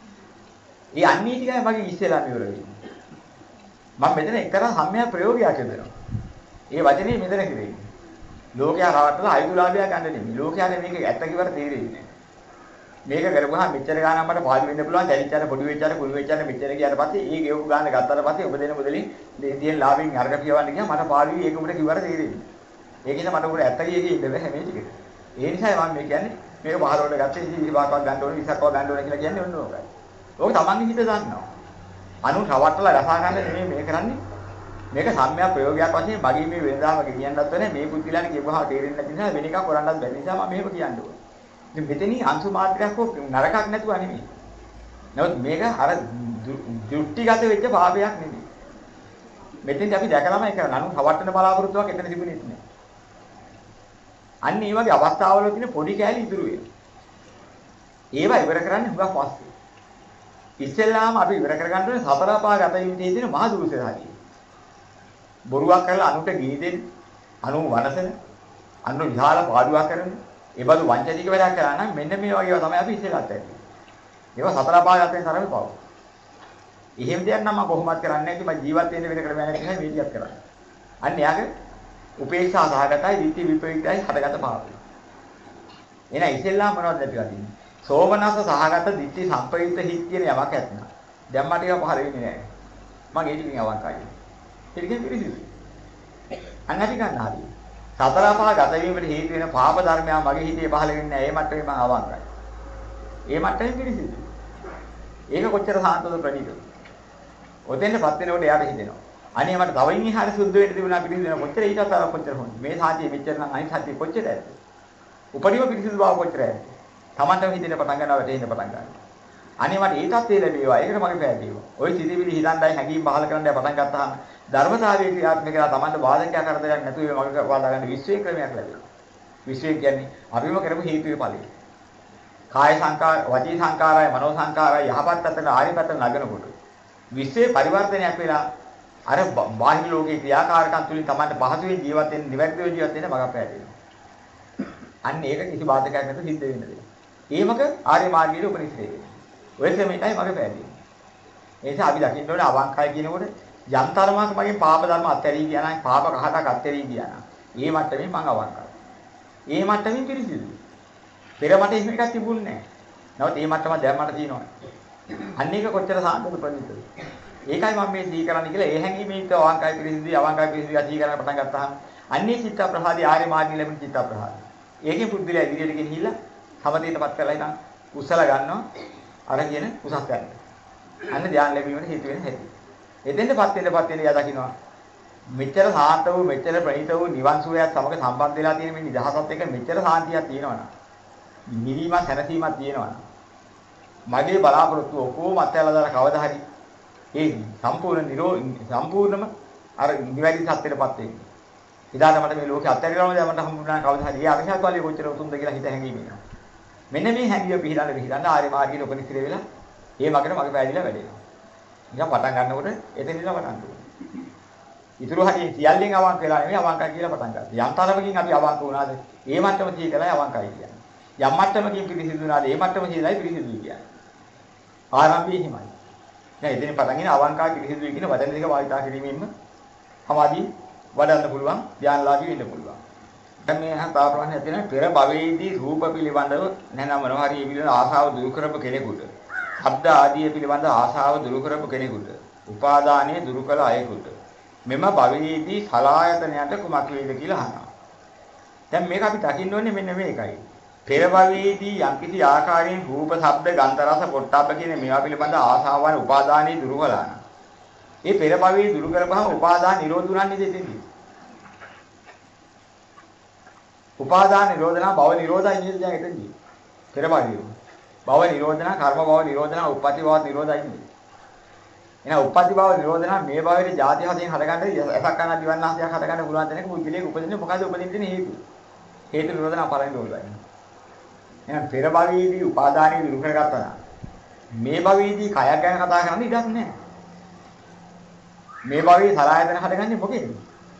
ඒ අන්නේ ටිකයි මගේ ඉස්සෙල්ලා ඉවර වෙන්නේ. මම මෙතන එක්තරා සම්මය ප්‍රයෝගයක් කරනවා. ඒ වචනේ මෙතන කිරෙන්නේ. ලෝකයා රවට්ටලා අයිතුලාභයක් ගන්න නෙමෙයි. ලෝකයාගේ මේක ඇත්ත කිවර තේරෙන්නේ නැහැ. මේක කරපුවාම මෙච්චර ගානක් මට පාඩු වෙන්න පුළුවන්. දැලිච්චාට පොඩි වෙච්චාට කුළු වෙච්චාට මෙච්චර ගියාට පස්සේ ඒ ගෙවපු ගාන ගත්තාට පස්සේ ඔබ දෙන මුදලින් දෙතියෙන් ලාභයෙන් අර්ග කියවන්න ගියා මට පාඩුයි ඒක උඹට කිව්වට තේරෙන්නේ. ඒකින්ද මට උඹට ඇත්ත කියේ ඉන්න බෑ මේ ටික. ඒ නිසා මම මේ කියන්නේ මේක 15ට ගත්තේ 25ක් ගන්න ඕනේ 20ක් ගන්න ඕනේ කියලා කියන්නේ ඔන්න ඕකයි. ඕක තමන්ගේ හිත දන්නවා. අනු රවට්ටලා රසා ගන්න නෙමෙයි මේ කරන්නේ. මේක සම්මයක් ප්‍රයෝගයක් වශයෙන් මගේ මේ වෙනදාම කියන්නත් ඕනේ මේ පුදුලානේ කියපුවා තේරෙන්නේ නැති නිසා වෙන එකක් කරන්නත් බැරි නිසා මම මෙහෙම කියන්න ඕනේ. ඉතින් මෙතනින් අංශු මාත්‍රයක් හෝ නරකක් නැතුව නෙමෙයි. නමුත් මේක අර දෘෂ්ටිගත වෙච්ච භාවයක් නෙමෙයි. මෙතෙන්දී අපි දැකලාම ඒක නනු රවට්ටන බලාපොරොත්තුවක් එතන තිබුණේ නැහැ. අන්න ඒ වගේ අවස්ථාවල තියෙන පොඩි කෑලි ඉතුරු වෙනවා. ඒවා ඉවර කරන්නේ හුඟක් පස්සේ. ඉස්සෙල්ලාම අපි ඉවර කරගන්න ඕනේ සතර පහ ගත යුත්තේ තියෙන මහ දුරුසහාරිය. බොරුවක් කරලා අනුට ගිනි දෙන්න, අනු වනසන, අනු විහාල පාඩුවක් කරන, ඒ බඳු වංචනික වැඩක් කරා නම් මෙන්න මේ වගේ තමයි අපි ඉස්සෙල්ලාත් ඇති. ඒවා සතර පහ ගතෙන් තරමේ පාව. එහෙම දෙයක් නම් මම කොහොමවත් කරන්නේ නැහැ. මම ජීවත් වෙන්න වෙන ක්‍රමයක් නැහැ මේ ටිකක් කරන්නේ. අන්න යාගේ උපේක්ෂා සහගතයි, ditthi විපරීතයි හටගත පාපය. එහෙනම් ඉස්සෙල්ලා මොනවද අපි ගන්නේ? සෝමනස සහගත ditthi සම්ප්‍රයුක්ත හිත් කියන යමක් ඇත්නම්. දැන් මට ඒක පහළ වෙන්නේ නැහැ. මම ඒ ටිකෙන් අවංකයි. ඒකෙන් පිළිසිදු. අන්න අපි ගන්න හරියි. සතර පහ ගත වීමට හේතු වෙන පාප ධර්මයන් මගේ හිතේ පහළ වෙන්නේ නැහැ. ඒ මට්ටමේ මම අවංකයි. ඒ මට්ටමේ පිළිසිදු. ඒක කොච්චර සාන්තද ප්‍රණීතද? ඔතෙන්ටපත් වෙනකොට එයාට හිතෙනවා. අනේ මට තව ඉන්නේ හරිය සුද්ධ වෙන්න තිබුණා පිළිසිදු වෙන කොච්චර ඊටත් අර කොච්චර හොඳ. මේ සාතිය මෙච්චර නම් අනිත් සාතිය කොච්චර ඇද්ද? උපරිම පිළිසිදු බව කොච්චර ඇද්ද? Tamanටම හිතෙන්න පටන් ගන්නවා වැටෙන්න පටන් ගන්නවා. අනේ මට ඒ තත්ත්වය ලැබේවා. ඒකට මගේ පැහැදීම. ওই සිතිවිලි හිතන්නයි හැඟීම් පහල කරන්නයි පටන් ගත්තාම ධර්මතාවයේ ක්‍රියාත්මක කරලා Tamanට බාධකයක් කරදරයක් නැතුව මගේ වදා ගන්න විශ්වයේ ක්‍රමයක් ලැබෙනවා. විශ්වය කියන්නේ අපිම කරපු හේතුවේ ඵලය. කාය සංකාර, වචී සංකාරය, මනෝ සංකාරය යහපත් අතට ආර්ය පැත්තට නගනකොට විශ්වයේ පරිවර්තනයක් වෙලා අර බාහිර ලෝකයේ ක්‍රියාකාරකම් තුලින් Tamanට පහසුවෙන් ජීවත් වෙන්න, නිවැරදිව ජීවත් වෙන්න මඟ පැහැදෙනවා. අන්න ඒක කිසි බාධකයක් නැතුව සිද්ධ වෙන්න දෙන්න. ඒමක ආර්ය මාර්ගයේ උපනිශ්‍රේ වෙනවා. ඔය ක්‍රමයටයි මගේ පැහැදිලි. ඒ නිසා අපි දකින්න ඕනේ අවංකයි කියනකොට යම් තරමක මගේ පාප ධර්ම අත්හැරී ගියා නම් පාප කහටක් අත්හැරී ගියා නම් ඒ මට්ටමේ මම අවංකයි. ඒ මට්ටමින් පිරිසිදුයි. පෙර මට එහෙම එකක් තිබුණේ නැහැ. නමුත් ඒ මට්ටම දැන් මට තියෙනවා. අන්න ඒක කොච්චර සාන්තද ප්‍රණීතද? ඒකයි මම මේ දී කරන්න කියලා ඒ හැඟීමේත් අවංකයි පිරිසිදුයි අවංකයි පිරිසිදුයි අධි කරන්න පටන් ගත්තාම අන්නේ චිත්ත ප්‍රහාදී ආර්ය මාර්ගයේ ලැබෙන චිත්ත ප්‍රහාදී. ඒකෙන් පුදුලිය ඉදිරියට ගෙනහිල්ලා සමතේටපත් කරලා ඉතින් උස්සලා ගන්නවා. අර කියන උසස් ගන්න. අන්න ධ්‍යාන ලැබීමට හේතු වෙන හැටි. එතෙන්ටපත් වෙන්න යා දකින්නවා. මෙච්චර සාන්ත වූ මෙච්චර ප්‍රණීත වූ නිවන් සුවයත් සමග සම්බන්ධ වෙලා තියෙන මේ නිදහසත් එක්ක මෙච්චර සාන්තියක් තියෙනවනම් නිවීමක් සැනසීමක් තියෙනවනම් මගේ බලාපොරොත්තු ඔක්කොම අත්හැරලා දාලා කවදා හරි ඒ සම්පූර්ණම අර නිවැරදි සත්‍යයටපත් වෙන්නේ. ඉදාට මට මේ ලෝකේ අත්හැරලාම දැන් මට හම්බුනා කවදා හරි. ඒ අරහත් වාලිය කොච්චර උතුම්ද කියලා හිත හැංගීම එනවා. මෙන්න මේ හැංගිය පිළිහඳ ආර්ය මාර්ගයේ උපනිශ්‍රේ වෙලා ඒ මගට මගේ පැහැදිලා වැඩෙනවා. නිකන් පටන් ගන්නකොට එතන ඉඳලා පටන් ගන්නවා. ඊටු හරිය සියල්ලෙන් අවංක වෙලා නෙමෙයි අවංකයි කියලා පටන් ගන්නවා. යම් තරමකින් අපි අවංක වුණාද ඒ මට්ටම තීකලයි අවංකයි කියන්නේ. යම් මට්ටමකින් පිරිසිදු වුණාද ඒ මට්ටම තීකලයි පිරිසිදුයි කියන්නේ. ආරම්භයේ හිමයි. දැන් එතනින් පටන් ගෙන අවංකයි පිරිසිදුයි කියන වචන දෙක වායිතා කිරීමෙන්ම සමාධිය වඩන්න පුළුවන්, ධ්‍යානලාභී වෙන්න පුළුවන්. දැන් මේ තව ප්‍රශ්නයක් තියෙනවා පෙර භවයේදී රූප පිළිබඳව නැනම මොනවා හරි පිළිබඳ ආසාව දුරු කරපු කෙනෙකුට, ශබ්ද ආදී පිළිබඳ ආසාව දුරු කරපු කෙනෙකුට, උපාදානයේ දුරු කළ අයෙකුට මෙම භවයේදී සලායතනයට කුමක් වේද කියලා අහනවා. දැන් මේක අපි දකින්න ඕනේ මෙන්න මේකයි. පෙර භවයේදී යම්කිසි ආකාරයෙන් රූප, ශබ්ද, ගන්ධ, රස, පොට්ටබ්බ කියන මේවා පිළිබඳ ආසාවන් උපාදානයේ දුරු කළා නම් ඒ පෙර භවයේ දුරු කරපුවම උපාදාන නිරෝධ උනන්නේ දෙතෙන්දී. උපාදාන නිරෝධනා භව නිරෝධයි නේද දැන් එතෙන්දී. පෙර භවයේ. භව නිරෝධනා කර්ම භව නිරෝධනා උපපති භව නිරෝධයි නේද. එහෙනම් උපපති භව නිරෝධනා මේ භවයේ ಜಾති හදෙන් හදගන්න එකක් කරන දිවන්නාසයක් හදගන්න පුළුවන් දෙනක පුද්ගලයෙක් උපදින්නේ මොකද උපදින්න තියෙන හේතුව. හේතු නිරෝධනා ඵල නිරෝධයි. එහෙනම් පෙර භවයේදී උපාදානිය දුරු කරගත්තා නම් මේ භවයේදී කයක් ගැන කතා කරන්න ඉඩක් නැහැ. මේ භවයේ සලආයතන හදගන්නේ මොකේද?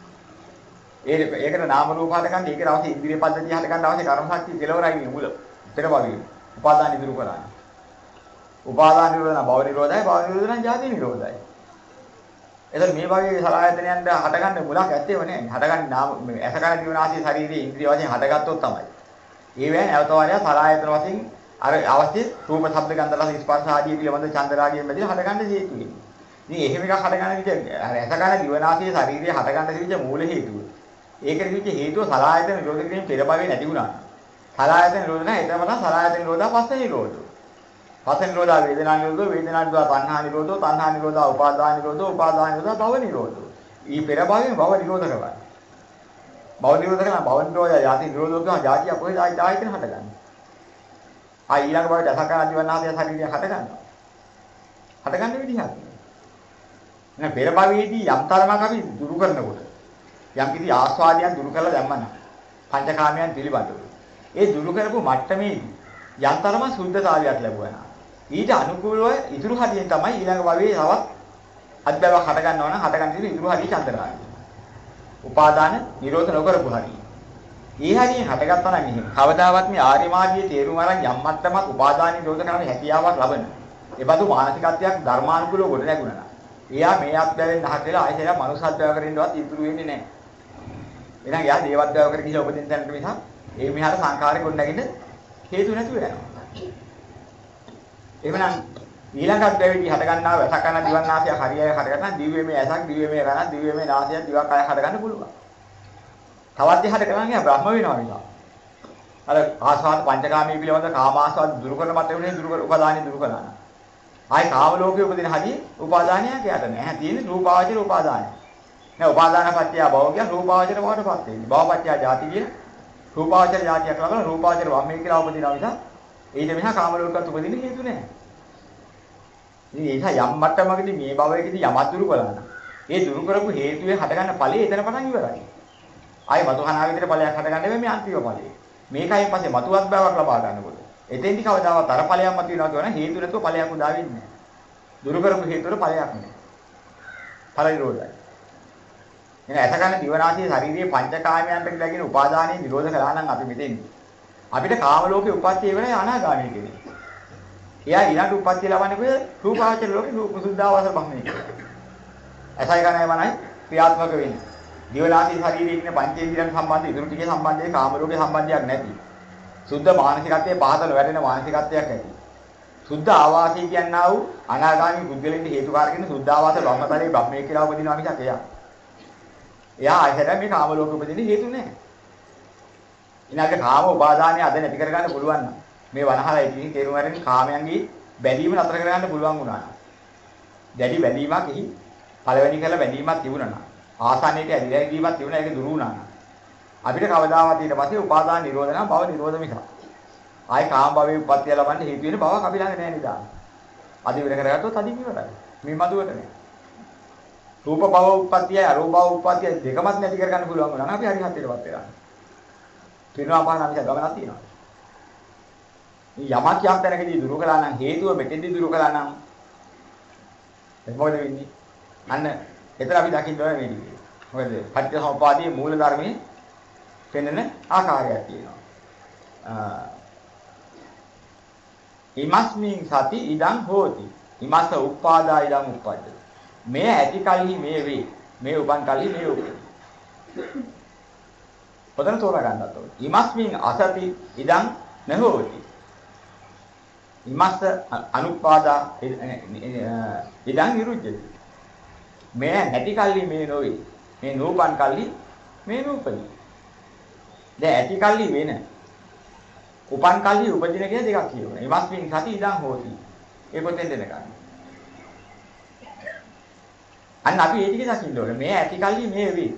ඒකට නාම රූප හදගන්න ඒකට අවශ්‍ය ඉන්ද්‍රිය පද්ධතිය හදගන්න අවශ්‍ය කර්ම ශක්තිය කෙලවරයි නේ මුල. පෙර භවයේ උපාදාන ඉදිරි කරා. උපාදාන නිරෝධන භව නිරෝධයි භව නිරෝධන ජාති නිරෝධයි. එතකොට මේ භවයේ සලආයතනයන් හදගන්න මුලක් ඇත්තේව නැහැ. හදගන්නේ නාම ඇසකන දිවනාසී ශරීරයේ ඉන්ද්‍රිය වශයෙන් හදගත්තොත් තමයි. ඒ වෙන්නේ නැවත වාරයක් සලආයතන වශයෙන් අර අවශ්‍ය රූප ශබ්ද ගන්ධ රස ස්පර්ශ ආදී පිළිබඳ චන්දරාගයෙන් බැඳලා හදගන්න හේතු වෙන්නේ. ඉතින් එහෙම එකක් හදගන්න විදිහ අර ඇසකන දිවනාසී ශරීරයේ හදගන්න විදිහ මූල හේතුව. ඒකට විදිහ හේතුව සලආයතන නිරෝධ කිරීම පෙර භවයේ නැති වුණා. සලආයතන නිරෝධ නැහැ එතනම තමයි සලආයතන නිරෝධා පස්සේ නිරෝධෝ. පස්සේ නිරෝධා වේදනා නිරෝධෝ වේදනා නිරෝධා තණ්හා නිරෝධෝ තණ්හා නිරෝධා උපාදාන නිරෝධෝ උපාදාන නිරෝධා භව නිරෝධෝ. ඊ පෙර භවයේ භව නිරෝධ කරගන්න. භව නිරෝධ කරන භව නිරෝධය යටි නිරෝධෝ කියන જાතිය කොහෙද ආයතන හටගන්නේ. ඊළඟ භවයට අසකන දිවනාසය ශරීරය හටගන්නවා. හටගන්න විදිහක්. එහෙනම් පෙර භවයේදී යම් තරමක් අපි දුරු කරනකොට යම් කිසි ආස්වාදයන් දුරු කරලා දැම්මනම් පංචකාමයන් පිළිබඳව ඒ දුරු කරපු මට්ටමේදී යම් තරමක් සුද්ධතාවයක් ලැබුවා. ඊට අනුකූලව ඉතුරු හදියෙන් තමයි ඊළඟ භවයේ තවත් අත්බැවක් හට ගන්නවා නම් හට ගන්න තියෙන ඉතුරු හදිය චන්දරාගය. උපාදාන නිරෝධ නොකරපු හරිය. ඒ හරියෙන් හටගත්තා නම් එහෙම. කවදාවත් මේ ආර්ය මාර්ගයේ තේරුම අරන් යම් මට්ටමක් උපාදාන නිරෝධ කරන්න හැකියාවක් ලබන. ඒ බඳු මානසිකත්වයක් ධර්මානුකූලව ගොඩ නැගුණා. එයා මේ අත්බැවෙන් අහක් වෙලා ආයෙත් මනුස්ස අත්බැව කරින්නවත් ඉතුරු වෙන්නේ නැහැ. එහෙනම් එයා දේවත්වව කර කියලා උපදින්න තැනට මිසක් ඒ මිහාර සංකාරේ ගොඩ නැගින්න හේතු නැතුව යනවා. එවනම් ඊළඟත් දෙවිදි හට ගන්නා වැසකන දිවන්නාසය හරියයි හටගන්න දිව්‍යමය ඇසක් දිව්‍යමය කන දිව්‍යමය නාසය දිවක් කය හට ගන්න පුළුවන්. තවත් දිහට කරන්නේ බ්‍රහ්ම වෙනවා විනා. අර ආස්වාද පංචකාමී පිළිබඳ කාමාස්වාද දුරු කරන මට්ටමේ දුරු කර උපාදානිය දුරු කරනවා. ආයි කාම ලෝකයේ උපදින හැටි උපාදානියක් යට නැහැ. තියෙන්නේ රූපාවචර උපාදානය. නෑ උපාදාන පත්‍ය භව කියන රූපාවචර බවටපත් වෙන්නේ. භවපත්‍ය ජාති කියන රූපාවචර ජාතියක් ලබන රූපාවචර වම්මේ කියලා උපදිනවා නිසා ඊට මෙහා කාම ලෝකයක් උපදින්න හේතු නැහැ. ඉතින් ඒක යම් මට්ටමකදී මේ භවයේදී යමක් දුරු කළා නම් ඒ දුරු කරපු හේතුවේ හටගන්න ඵලයේ එතන පටන් ඉවරයි. ආයි මතු කනා විදිහට ඵලයක් හටගන්න මේ අන්තිම ඵලය. මේකයින් පස්සේ මතුවත් බවක් ලබා ගන්නකොට එතෙන්දි කවදාවත් අර ඵලයක් මත වෙනවා කියන හේතු නැතුව ඵලයක් උදා වෙන්නේ නැහැ. දුරු කරපු හේතුවල ඵලයක් නැහැ. ඵල නිරෝධයි. එන ඇසකන දිවනාසී ශාරීරියේ පංචකාමයන්ට කියලාගෙන උපාදානයේ නිරෝධ කළා නම් අපි මෙතෙන්දී අපිට කාම ලෝකේ උපත්ති වෙන අනාගාමී කෙනෙක්. එයා ඊළඟ උපත්ති ලබන්නේ කොහේ? රූපාවචර ලෝකේ සුද්ධාවාස බ්‍රහ්මණය. ඇසයි කනයි මනයි ක්‍රියාත්මක වෙන්නේ. දිවනාසී ශාරීරියේ ඉන්න පංචේන්ද්‍රියන් සම්බන්ධ ඉදිරි ටිකේ සම්බන්ධයේ කාම ලෝකේ සම්බන්ධයක් නැති. සුද්ධ මානසිකත්වයේ පහතල වැඩෙන මානසිකත්වයක් ඇති. සුද්ධ ආවාසී කියනවා වූ අනාගාමී බුද්ධලෙන්ද හේතුකාරකින් සුද්ධ ආවාස බ්‍රහ්මතරේ බ්‍රහ්මයේ කියලා උපදිනවා මිසක් එයා ආයතන මේ කාම ලෝකෙ උපදින්න හේතු නැහැ. ඊළඟ කාම උපාදානය අද නැති කරගන්න පුළුවන් නම් මේ වනහලා ඉතින් තේරුම් ගන්න කාමයන්ගේ බැඳීම නතර කරගන්න පුළුවන් වුණා නම් දැඩි බැඳීමක් එහි පළවෙනි කළ බැඳීමක් තිබුණා නම් ආසන්නයේ ඇදිලා ඉදීමක් තිබුණා ඒක දුරු වුණා නම් අපිට කවදාවත් ඊට පස්සේ උපාදාන නිරෝධන භව නිරෝධ මිස ආයි කාම භවයේ උපත්ය ලබන්න හේතු වෙන බවක් අපි ළඟ නැහැ නේද? අද ඉවර කරගත්තොත් අදින් ඉවරයි. මේ මදුවට නේ. රූප භව උප්පත්තිය අරූප භව උප්පත්තිය දෙකමත් නැති කරගන්න පුළුවන් වුණා නම් අපි හරි හතරටපත් වෙනවා. පිනවා පාන අපි ගමනක් තියෙනවා. මේ යමක් යම් තැනකදී දුරු කළා නම් හේතුව මෙතෙන්දී දුරු කළා නම් මොකද වෙන්නේ? අන්න එතන අපි දකින්න ඕනේ මේ විදිහට. මොකද පටිච්චසමුප්පාදයේ මූල ධර්මයේ පෙන්වන ආකාරයක් තියෙනවා. ඉමස්මින් සති ඉදං හෝති. ඉමස්ස උප්පාදා ඉදං උප්පජ්ජති. මේ ඇති කල්හි මේ වේ. මේ උපන් කල්හි මේ උපේ. පොතන තෝරා ගන්නත් ඕනේ. ඉමස්මින් අසති ඉදං නහෝති. ඉමස්ස අනුපාදා ඉදං නිරුද්ධති. මේ නැති කල්හි මේ නොවේ. මේ නූපන් කල්හි මේ නූපනි. දැන් ඇති කල්හි වෙන. උපන් කල්හි උපදින කියන දෙකක් කියනවා. ඉමස්මින් සති ඉදං හෝති. ඒ පොතෙන් දෙනකන්. අන්න අපි ඒ ටික දකින්න ඕනේ. මේ ඇති කල්ලි මේ වේ.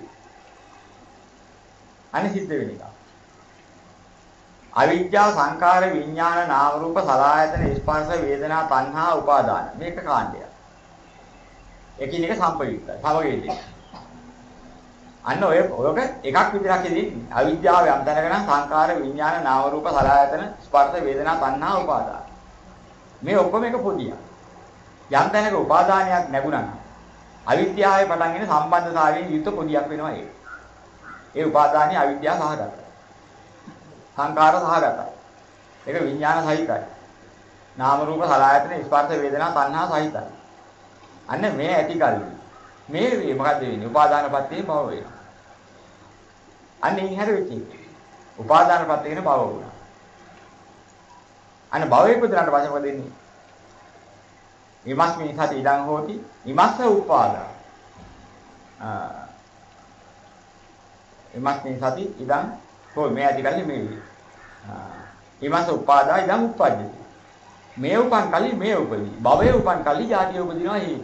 අනේ සිද්ධ වෙන එක. අවිද්‍යාව සංකාර විඥාන නාම රූප සලආයතන ස්පර්ශ වේදනා තණ්හා උපාදාන මේක කාණ්ඩය. එකිනෙක සම්පයුක්තයි. සමගියදී. අන්න ඔයක එකක් විතරක් ඉදින් අවිද්‍යාව යම් තැනක සංකාර විඥාන නාම රූප සලආයතන ස්පර්ශ වේදනා තණ්හා උපාදාන. මේ ඔක්කොම එක පොදියක්. යම් තැනක උපාදානයක් නැගුණා නම් අවිද්‍යාවේ පටන් එන සම්බන්ධතාවයෙන් යුක්ත පොදියක් වෙනවා ඒක. ඒ උපාදානිය අවිද්‍යාව සහගතයි. සංකාර සහගතයි. ඒක විඥාන සහිතයි. නාම රූප සලආයතන ස්පර්ශ වේදනා තණ්හා සහිතයි. අන්න මේ ඇති කල්ලි. මේ මොකද්ද වෙන්නේ? උපාදානපත්තියේ භව වෙනවා. අන්න ඉන් හැර වෙච්ච එක. උපාදානපත්තියේ වෙන භව වුණා. අන්න භවයේ පුදුරන්ට වශයෙන් මොකද වෙන්නේ? විමස්මින් සති ඉදං හෝති විමස්ස උපාදා. විමස්මින් සති ඉදං හෝ මේ ඇති කල්ලි මේ වේ. විමස්ස උපාදා ඉදං උප්පජ්ජති. මේ උපන් කල්ලි මේ උපදී. භවයේ උපන් කල්ලි ජාතිය උපදිනවා හේ.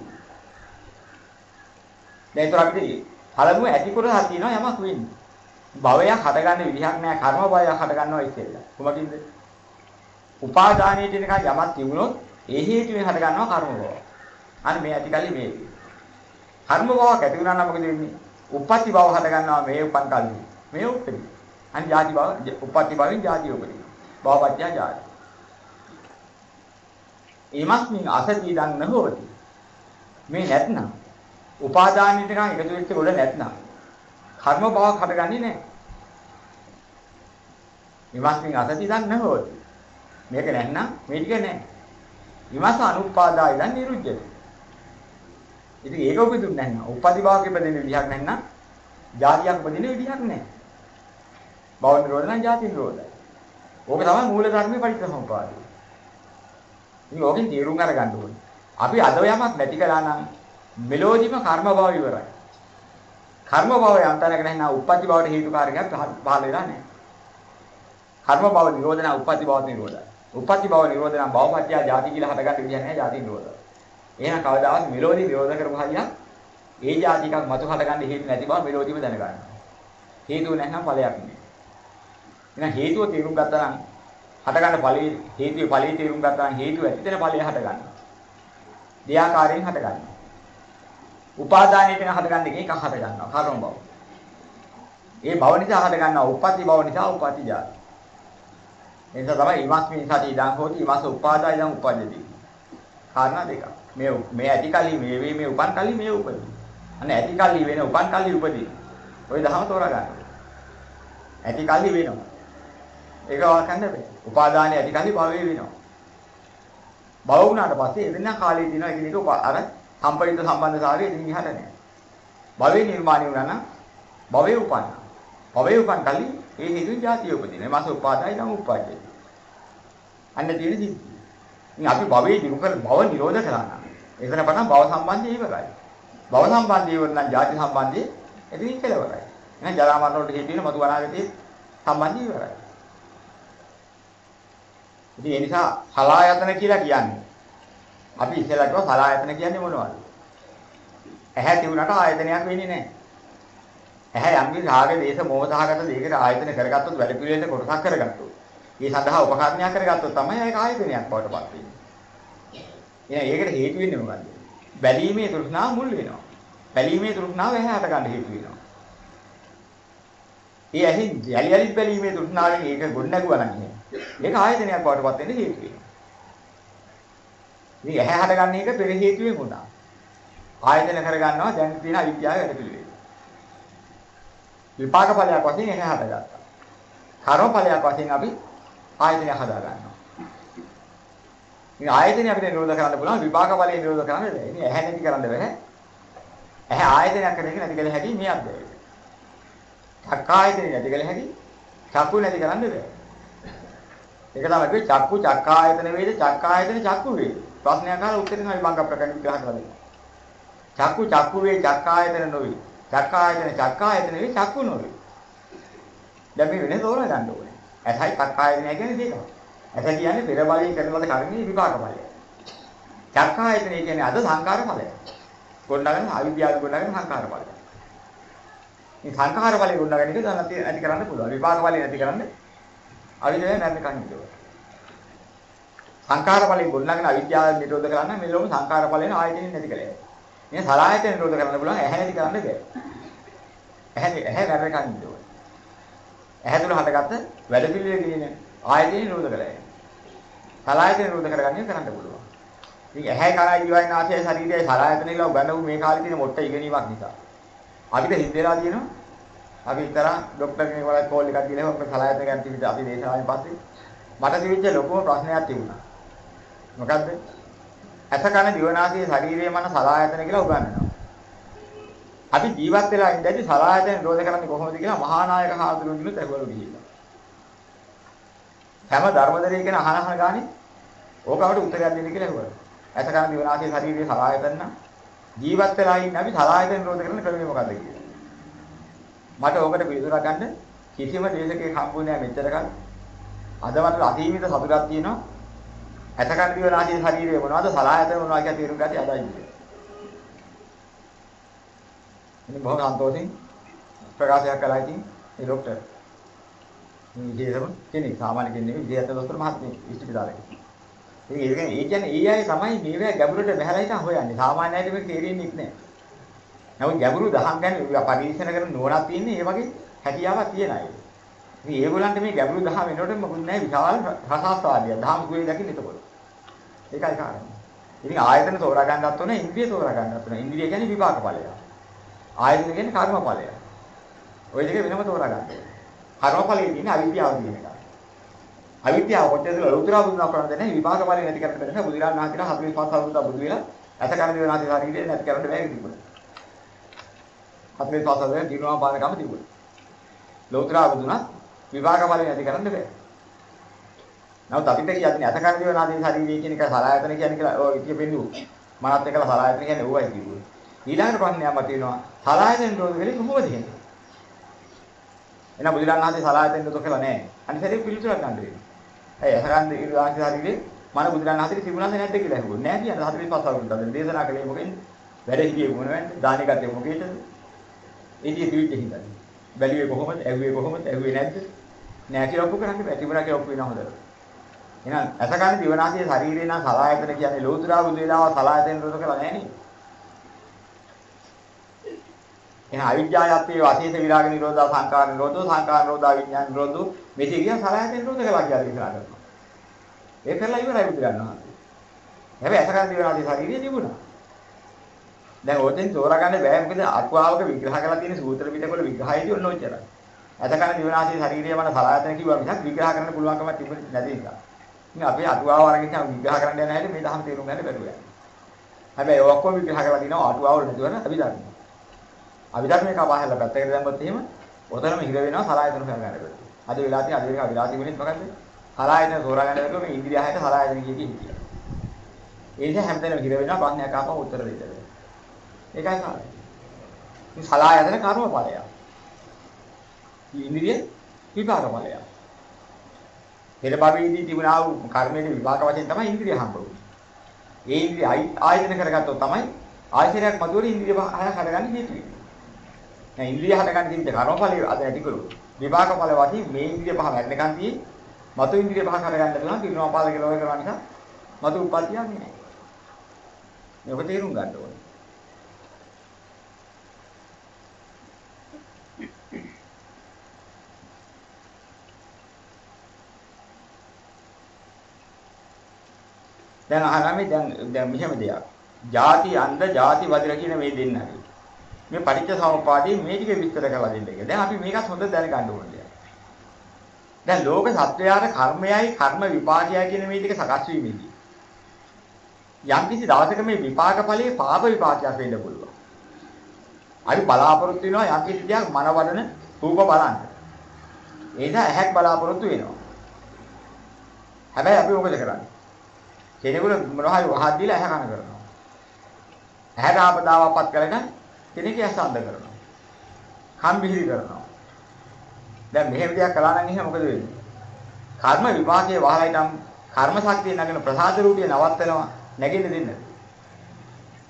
දැන් ඒතර අපිට පළමුව ඇති කොටසක් තියෙනවා යමක් වෙන්නේ. භවයක් හටගන්න විදිහක් නෑ කර්ම භවයක් හට ගන්නවා ඉතින්. කොහොමද? උපාදානයේ තියෙනකන් යමක් තිබුණොත් ඒ හේතුවෙන් හට ගන්නවා කර්ම භව. අන්න මේ ඇති කල්ලි මේ. කර්ම භවයක් ඇති වුණා නම් මොකද වෙන්නේ? උපපති භව හට ගන්නවා මේ උපන් කල්ලි. මේ උපදී. අන්න ජාති භව උපපති භවෙන් ජාතිය උපදී. භවපත්‍ය ජාති. ඊමස්මින් අසති දන් නොහොති. මේ නැත්නම් උපාදානියට නිකන් එකතු වෙච්ච ගොඩ නැත්නම් කර්ම භවයක් හටගන්නේ නැහැ. විමස්මින් අසති දන් නොහොති. මේක නැත්නම් මේ ටික නැහැ. විමස අනුපාදාය දන් නිරුද්ධති. ඉතින් ඒක උපදින්න නැහැ. උපදි භවක ඉපදෙන විදිහක් නැත්නම් ජාතියක් උපදින විදිහක් නැහැ. භව නිරෝධ නම් ජාති නිරෝධයි. ඕක තමයි මූල ධර්මයේ පරිත්‍යාසම්පාදය. ඉතින් ඕකෙන් තීරුම් අරගන්න ඕනේ. අපි අද යමක් නැති කළා නම් මෙලෝදිම කර්ම භව ඉවරයි. කර්ම භව යන්තනක නැත්නම් උපපති භවට හේතුකාරකයක් පහළ වෙලා නැහැ. කර්ම භව නිරෝධන උපපති භව නිරෝධය. උපපති භව නිරෝධන භවපත්‍ය ජාති කියලා හටගන්න විදිහ නැහැ ජාති නිරෝධය. එහෙනම් කවදාවත් මෙලෝදි නිරෝධ කරපු හරියක් ඒ ජාතිකක් මතු හටගන්න හේතු නැති බව මෙලෝදිම දැනගන්න. හේතුව නැත්නම් ඵලයක් නෑ. එහෙනම් හේතුව තේරුම් ගත්තා නම් හටගන්න ඵලයේ හේතුවේ ඵලයේ තේරුම් ගත්තා නම් හේතුව ඇතිතර ඵලය හටගන්නවා. දෙයාකාරයෙන් හටගන්නවා. උපාදානයේ වෙන හටගන්න එකක් හට ගන්නවා කර්ම භව. ඒ භව නිසා හට ගන්නවා උපපති භව නිසා උපපති ජාති. ඒ නිසා තමයි ඊමස්මින් සති ඉදං හෝති ඊමස උපාදාය ඉදං උපජ්ජති. කාරණා දෙක. මේ ඇති කල්ලි මේ වේ මේ උපන් කල්ලි මේ උපදී. අන්න ඇති කල්ලි වෙන උපන් කල්ලි උපදී. ඔය දහම තෝරා ගන්න. ඇති කල්ලි වෙනවා. ඒක වකන්න බෑ. උපාදානයේ ඇති කල්ලි භවයේ වෙනවා. භව වුණාට පස්සේ එදින කාලේ දිනවා එකිනෙක අර සම්පරිත සම්බන්ධතාවය ඉතින් ඉහට නැහැ. භවයේ නිර්මාණය වුණා නම් භවයේ උපන්න. භවයේ උපන් කල්ලි ඒ හේතුන් ජාතිය උපදිනවා. මාස උපාදාය නම් උපජ්ජති. අන්න තියෙන සිද්ධිය. ඉතින් අපි භවයේ දිනු කර භව නිරෝධ කරා නම් එතන පටන් භව සම්බන්ධය ඉවරයි. භව සම්බන්ධය ඉවර නම් ජාති සම්බන්ධය එතනින් කෙලවරයි. එහෙනම් ජරා මරණ වලට හේතු වෙන මතු අනාගතයේ සම්බන්ධය ඉවරයි. ඉතින් ඒ නිසා සලආයතන කියලා කියන්නේ අපි ඉස්සෙල්ලා කිව්වා සලආයතන කියන්නේ මොනවද? ඇහැ තිබුණාට ආයතනයක් වෙන්නේ නැහැ. ඇහැ යම් කිසි රාග දේශ මොහ සහගත දෙයකට ආයතන කරගත්තොත් වැඩ පිළිවෙලට කොටසක් කරගත්තොත්. ඒ සඳහා උපකරණයක් කරගත්තොත් තමයි ඒක ආයතනයක් බවට පත් වෙන්නේ. එහෙනම් ඒකට හේතු වෙන්නේ මොකද්ද? බැලීමේ තෘෂ්ණාව මුල් වෙනවා. බැලීමේ තෘෂ්ණාව ඇහැ හට ගන්න හේතු වෙනවා. ඒ ඇහින් යලි යලි බැලීමේ තෘෂ්ණාවෙන් ඒක ගොඩ නැගුවා නම් ඒක ආයතනයක් බවට පත් වෙන්න හේතු වෙනවා. මේ ඇහැ හට ගන්න එක පෙර හේතුවෙන් වුණා. ආයතන කරගන්නවා දැන් තියෙන අවිද්‍යාව වැඩ පිළිවෙල. විපාක ඵලයක් වශයෙන් ඇහැ හටගත්තා. කර්ම ඵලයක් වශයෙන් අපි ආයතනය හදා ගන්නවා. මේ ආයතනය අපිට නිරෝධ කරන්න පුළුවන් විපාක ඵලය නිරෝධ කරන්න බැහැ. ඉතින් ඇහැ නැති කරන්න බැහැ. ඇහැ ආයතනයක් කරගෙන නැති කළ හැකි මේ අද්දේ. චක්ක ආයතනය නැති කළ හැකි චක්කු නැති කරන්න බැහැ. ඒක තමයි කිව්වේ චක්කු චක්ක ආයතන වේද චක්ක ආයතන චක්කු වේද. ප්‍රශ්නයක් අහලා උත්තර දෙනවා විභංග ප්‍රකරණ විග්‍රහ කරලා දෙන්න. චක්කු චක්කු වේ චක්ක ආයතන නොවේ. චක්ක ආයතන වේ චක්කු නොවේ. දැන් මේ වෙනේ තෝරා ගන්න ඕනේ. ඇසයි චක්ක ආයතනය කියන්නේ දෙකම. ඇස කියන්නේ පෙර බලයෙන් කරන ලද කර්මයේ විපාක ඵලය. චක්ක ආයතනය කියන්නේ අද සංකාර ඵලය. ගොඩනගන අවිද්‍යාව ගොඩනගන සංඛාර ඵලය. මේ සංඛාර ඵලය ගොඩනගන එක දැන් නැති කරන්න පුළුවන්. විපාක ඵලය නැති කරන්න අවිද්‍යාව නැති කරන්න ඕනේ. සංඛාර ඵලය ගොඩනගන අවිද්‍යාව නිරෝධ කරන්න මේ ලෝක සංඛාර ඵලයෙන් ආයතනෙ නැති කළේ. මේ සලආයතන නිරෝධ කරන්න පුළුවන් ඇහැ නැති කරන්න බෑ. ඇහැ නැරෙ කන්න ඕනේ. ඇහැ තුල හටගත්ත වැඩ පිළිවෙල කියන ආයතනෙ නිරෝධ කළා. සලආයතන නිරෝධ කරගන්න කරන්න පුළුවන්. ඉතින් ඇහැ කරා ජීවයින ආශය ශරීරයයි සලආයතන කියලා ගන්නු මේ කාලේ තියෙන මොට්ට ඉගෙනීමක් නිසා. අපිට හිතේලා තියෙනවා අපි ඉතර ડોක්ටර් කෙනෙක් වල කෝල් එකක් දීලා ඔක්කොම සලආයතන ගැන තිබිට අපි දේශනාවෙන් පස්සේ මට තිබිච්ච ලොකුම ප්‍රශ්නයක් තිබුණා. මොකද්ද? ඇස කන දිවනාසය ශරීරයේ මන සලආයතන කියලා උගන්වනවා. අපි ජීවත් වෙලා ඉඳදී සලආයතන නිරෝධ කරන්නේ කොහොමද කියලා මහා නායක හාමුදුරුවෝ තැබවලු ගිහිල්ලා. හැම ධර්මදරේ කියන අහන ගානේ ඕකවට උත්තරයක් දෙන්න කියලා හුවා. ඇස කන දිවනාසය ශරීරයේ සලආයතන නම් ජීවත් වෙලා ඉන්න අපි සලආයතන නිරෝධ කරන ක්‍රමය මොකද්ද කියලා. මට ඕකට පිළිතුරක් ගන්න කිසිම දේශකෙක් හම්බුනේ නැහැ මෙච්චර කල්. අද මට අසීමිත සතුටක් තියෙනවා. ඇස කන දිවනාසය ශරීරයේ මොනවද සලආයතන මොනවද කියලා තේරුම් ගත්තේ අදයි. ඉතින් බොහොම සන්තෝෂෙන් ප්‍රකාශයක් කළා ඉතින් ඒ ડોක්ටර් මේ විදේශම කෙනෙක් සාමාන්‍ය කෙනෙක් නෙවෙයි විදේශ දොස්තර මහත්මයෙක් ඉස්පිරිතාලේ. ඉතින් ඒ කියන්නේ ඒ අය තමයි මේවා ගැඹුරට බහැලා ඉතින් හොයන්නේ. සාමාන්‍ය අයට මේක තේරෙන්නේ නැහැ. නමුත් ගැඹුරු දහම් ගැන පරිශීලන කරන නුවණක් තියෙන්නේ ඒ වගේ හැකියාවක් තියන අය. ඉතින් ඒගොල්ලන්ට මේ ගැඹුරු දහම් වෙනකොට මොකුත් නැහැ විශාල රසාස්වාදය. දහම් කුවේ දකින්න එතකොට. ඒකයි කාරණේ. ඉතින් ආයතන තෝරා ගන්නත් ඕනේ ඉන්ද්‍රිය තෝරා ගන්නත් ඕනේ. ඉන්ද්‍රිය කියන්නේ විපාක ඵලය. ආයතන කියන්නේ කර්ම ඵලය. ওই දෙක වෙනම තෝරා ගන්න ඕනේ. කර්ම ඵලයේ තියෙන අවිද්‍යාව කියන එක. අවිද්‍යාව කොටද ලෞතර බුදුන් අපරන්නේ නැහැ විපාක ඵලය නැති කරන්න බැහැ. බුදුරජාණන් වහන්සේලා 45 අවුරුද්දක් බුදු වෙලා ඇත කරන දේ නැති ශරීරය නැති කරන්න බැහැ කිව්වා. 45 අවුරුද්දේ දිනුවා පානකම තිබුණා. ලෞතර බුදුන් විපාක ඵලය නැති කරන්න බැහැ. නමුත් අපිට කියන්නේ ඇත කරන දේ නැති ශරීරය කියන එක සලආයතන කියන්නේ කියලා ඔය ඉතිය පෙන්නුවා. මනත් එක්කලා සලආයතන කියන්නේ ඕවයි කිව්වා. ඊළඟට ප්‍රශ්නයක් මතුවෙනවා සලආයතන නිරෝධ වෙලේ කොහොමද කියන්නේ? එහෙනම් බුදුරජාණන් වහන්සේ සලආයතන නිරෝධ කළා නෑ. අනිසාරේ පිළිතුරක් ගන්න වෙනවා. ඇයි අසගන්න ඉරාන්ති ශරීරේ මන බුදුරජාණන් වහන්සේ තිබුණාද නැද්ද කියලා අහුවෝ. නෑ කියන්නේ 45 අවුරුද්දක් දේශනා කළේ මොකෙන්ද? වැඩ හිටියේ මොනවද? දානෙ ගත්තේ මොකේද? ඉතින් දිවිච්ච හින්දා. බැලුවේ කොහොමද? ඇහුවේ කොහොමද? ඇහුවේ නැද්ද? නෑ කියලා ඔප්පු කරන්නේ බෑ. තිබුණා කියලා ඔප්පු වෙනවා හොඳට. එහෙනම් අසගන්න දිවනාසයේ ශරීරේ නම් සලආයතන කියන්නේ ලෝතුරා බුදු වේලාව සලආයතන නිරෝධ කළා නෑ නේ. එහෙනම් අවිද්‍යාවයත් වාසීත විරාග නිරෝධා සංකාර නිරෝධෝ සංකාර නිරෝධා විඥාන නිරෝධෝ මේ කියන සලආයතන නිරෝධ කළා කියලා විස්තර කරනවා. ඒක කරලා ඉවරයි බුදුරජාණන් වහන්සේ. හැබැයි අසකරන දිවනාදී ශරීරය තිබුණා. දැන් ඕකෙන් තෝරාගන්න බෑ මොකද අටුවාවක විග්‍රහ කරලා තියෙන සූත්‍ර පිටකවල විග්‍රහයදී ඔන්න ඔච්චරයි. අසකරන දිවනාදී ශරීරය වන සලආයතන කිව්වා මිසක් විග්‍රහ කරන්න පුළුවන්කමක් තිබුණේ නැති නිසා. ඉතින් අපි අටුවාව අරගෙන විග්‍රහ කරන්න යන හැටි මේ දහම් තේරුම් ගන්න බැරුව යනවා. හැබැයි ඔය ඔක්කොම විග්‍රහ කරලා දිනවා අටුවාවල නැතුව අභිධර්ම. අභිධර්මයේ කපාහැලා පැත්තකට දැම්මොත් එහෙම ඔතනම හිර වෙනවා සලආයතන හොයා ගන්න බැහැ. අද වෙලා තියෙන අද වෙලා විලාසී වෙන්නේ මොකද්ද? සලආයතන තෝරා ගන්න බැරුව මේ ඉන්ද්‍රිය හයට සලආයතන කියකින් හිටියා. ඒ නිසා හැමතැනම හිර වෙනවා ප්‍රශ්නයක් ආපහු උත්තර දෙන්න. ඒකයි කාරණේ. මේ සලආයතන කර්ම ඵලයක්. ඉන්ද්‍රිය විපාක ඵලයක්. පෙර භවයේදී තිබුණා වූ කර්මයේ විපාක වශයෙන් තමයි ඉන්ද්‍රිය හම්බුනේ. ඒ ඉන්ද්‍රිය ආයතන කරගත්තොත් තමයි ආයතනයක් මතුවෙන ඉන්ද්‍රිය හය හදගන්න හේතු වෙන්නේ. දැන් ඉන්ද්‍රිය හදගන්න තිබෙන කර්ම ඵලය අද ඇති කරුවොත් විපාක ඵල වශයෙන් මේ ඉන්ද්‍රිය පහ වැඩනකන් තියෙන්නේ මතු ඉන්ද්‍රිය පහ හදගන්න පුළුවන් පිරිනවම් පාද කියලා ඔය කරනවා නිසා මතු උප්පත්තියක් නෑ. මේක තේරුම් ගන්න ඕනේ. දැන් අහන්නේ දැන් මෙහෙම දෙයක්. ಜಾති අන්ධ ಜಾති වදිර කියන මේ දෙන්න හරි. මේ පටිච්ච සමුප්පාදයේ මේ ටික විස්තර කරලා දෙන්න එක. දැන් අපි මේකත් හොඳට දැනගන්න ඕනේ. දැන් ලෝක සත්වයාට කර්මයයි කර්ම විපාකයයි කියන මේ ටික සකස් වීමේදී යම් කිසි දවසක මේ විපාක ඵලයේ පාප විපාකයක් වෙන්න පුළුවන්. අපි බලාපොරොත්තු වෙනවා යම් කිසි දෙයක් මනවදන රූප බලන්න. ඒ නිසා ඇහැක් බලාපොරොත්තු වෙනවා. හැබැයි අපි මොකද කරන්නේ? කෙනෙකුට මොනවා හරි වහක් දීලා ඇහැ කන කරනවා. ඇහැට ආපදාවපත් කරගෙන කෙනෙක් ඇස් අන්ධ කරනවා. කන් බිහිරි කරනවා. දැන් මෙහෙම දෙයක් කළා නම් එහෙනම් මොකද වෙන්නේ? කර්ම විපාකයේ වහලයිනම් කර්ම ශක්තිය නැගෙන ප්‍රසාද රූපිය නවත්තනවා නැගෙන්න දෙන්න.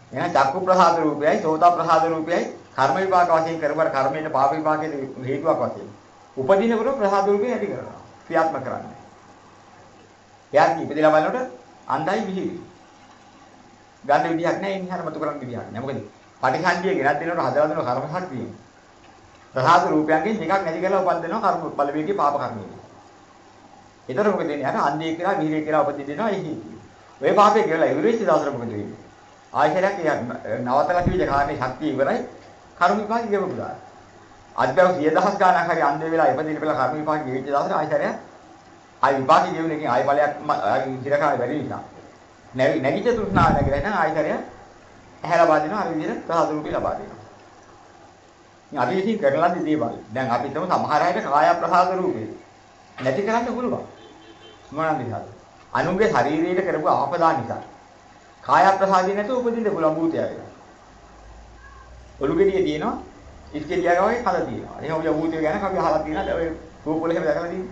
එහෙනම් චක්කු ප්‍රසාද රූපයයි සෝත ප්‍රසාද රූපයයි කර්ම විපාක වශයෙන් කරවර කර්මයේ පාප විපාකයේ හේතුවක් වශයෙන්. උපදිනකොට ප්‍රසාද රූපේ ඇති කරනවා. ක්‍රියාත්මක කරන්නේ. එයාට ඉපදලා බලනකොට අන්ධයි විහිවි. ගන්න විදියක් නැහැ ඉන්නේ මතු කරන්න විදියක් නැහැ. මොකද පටිසන්ධිය ගෙනත් දෙනකොට හදලා දෙන කර්ම ශක්තිය. ප්‍රසාද රූපයන්ගෙන් එකක් නැති කරලා උපදිනවා කර්ම බලවේගී පාප කර්මයේ. ඒතර මොකද වෙන්නේ? අර අන්ධයෙක් කියලා විහිරේ කියලා උපදිනවා එහි. ඔය පාපේ කියලා ඉවරෙච්ච දවසට මොකද වෙන්නේ? ආයතරයක් නවතලා කිවිද කාර්යයේ ශක්තිය ඉවරයි කර්ම විපාක ගෙවපු දාන. අද්භව 10000 ගාණක් හරි අන්ධ වෙලා ඉපදින පෙළ කර්ම විපාක ගෙවිච්ච දවසට ආයතරයක් ආයි විපාක ගෙවුන එකෙන් ආයි ඵලයක් ඉතිරකාරය වැඩි නිසා. නැගිට තෘෂ්ණාව නැගලා නම් ආයතරය ඇහැ ලබා දෙනවා අර විදිහට ප්‍රසාද රූපී ලබා දෙනවා. ඉතින් අපි ඉතින් කරලා දේවල්. දැන් අපි හිතමු සමහර අයට කාය ප්‍රසාද රූපේ නැති කරන්න පුළුවන්. මොනවාද නිසාද? අනුන්ගේ ශරීරයට කරපු ආපදා නිසා. කාය ප්‍රසාදිය නැතුව උපදින්න පුළුවන් භූතය වෙනවා. ඔලුගෙඩිය තියෙනවා, ඉස්කෙඩියා වගේ කල තියෙනවා. එහෙනම් ඔය භූතය ගැන අපි අහලා තියෙනවා. ඔය රූප වල එහෙම දැකලා තියෙනවා.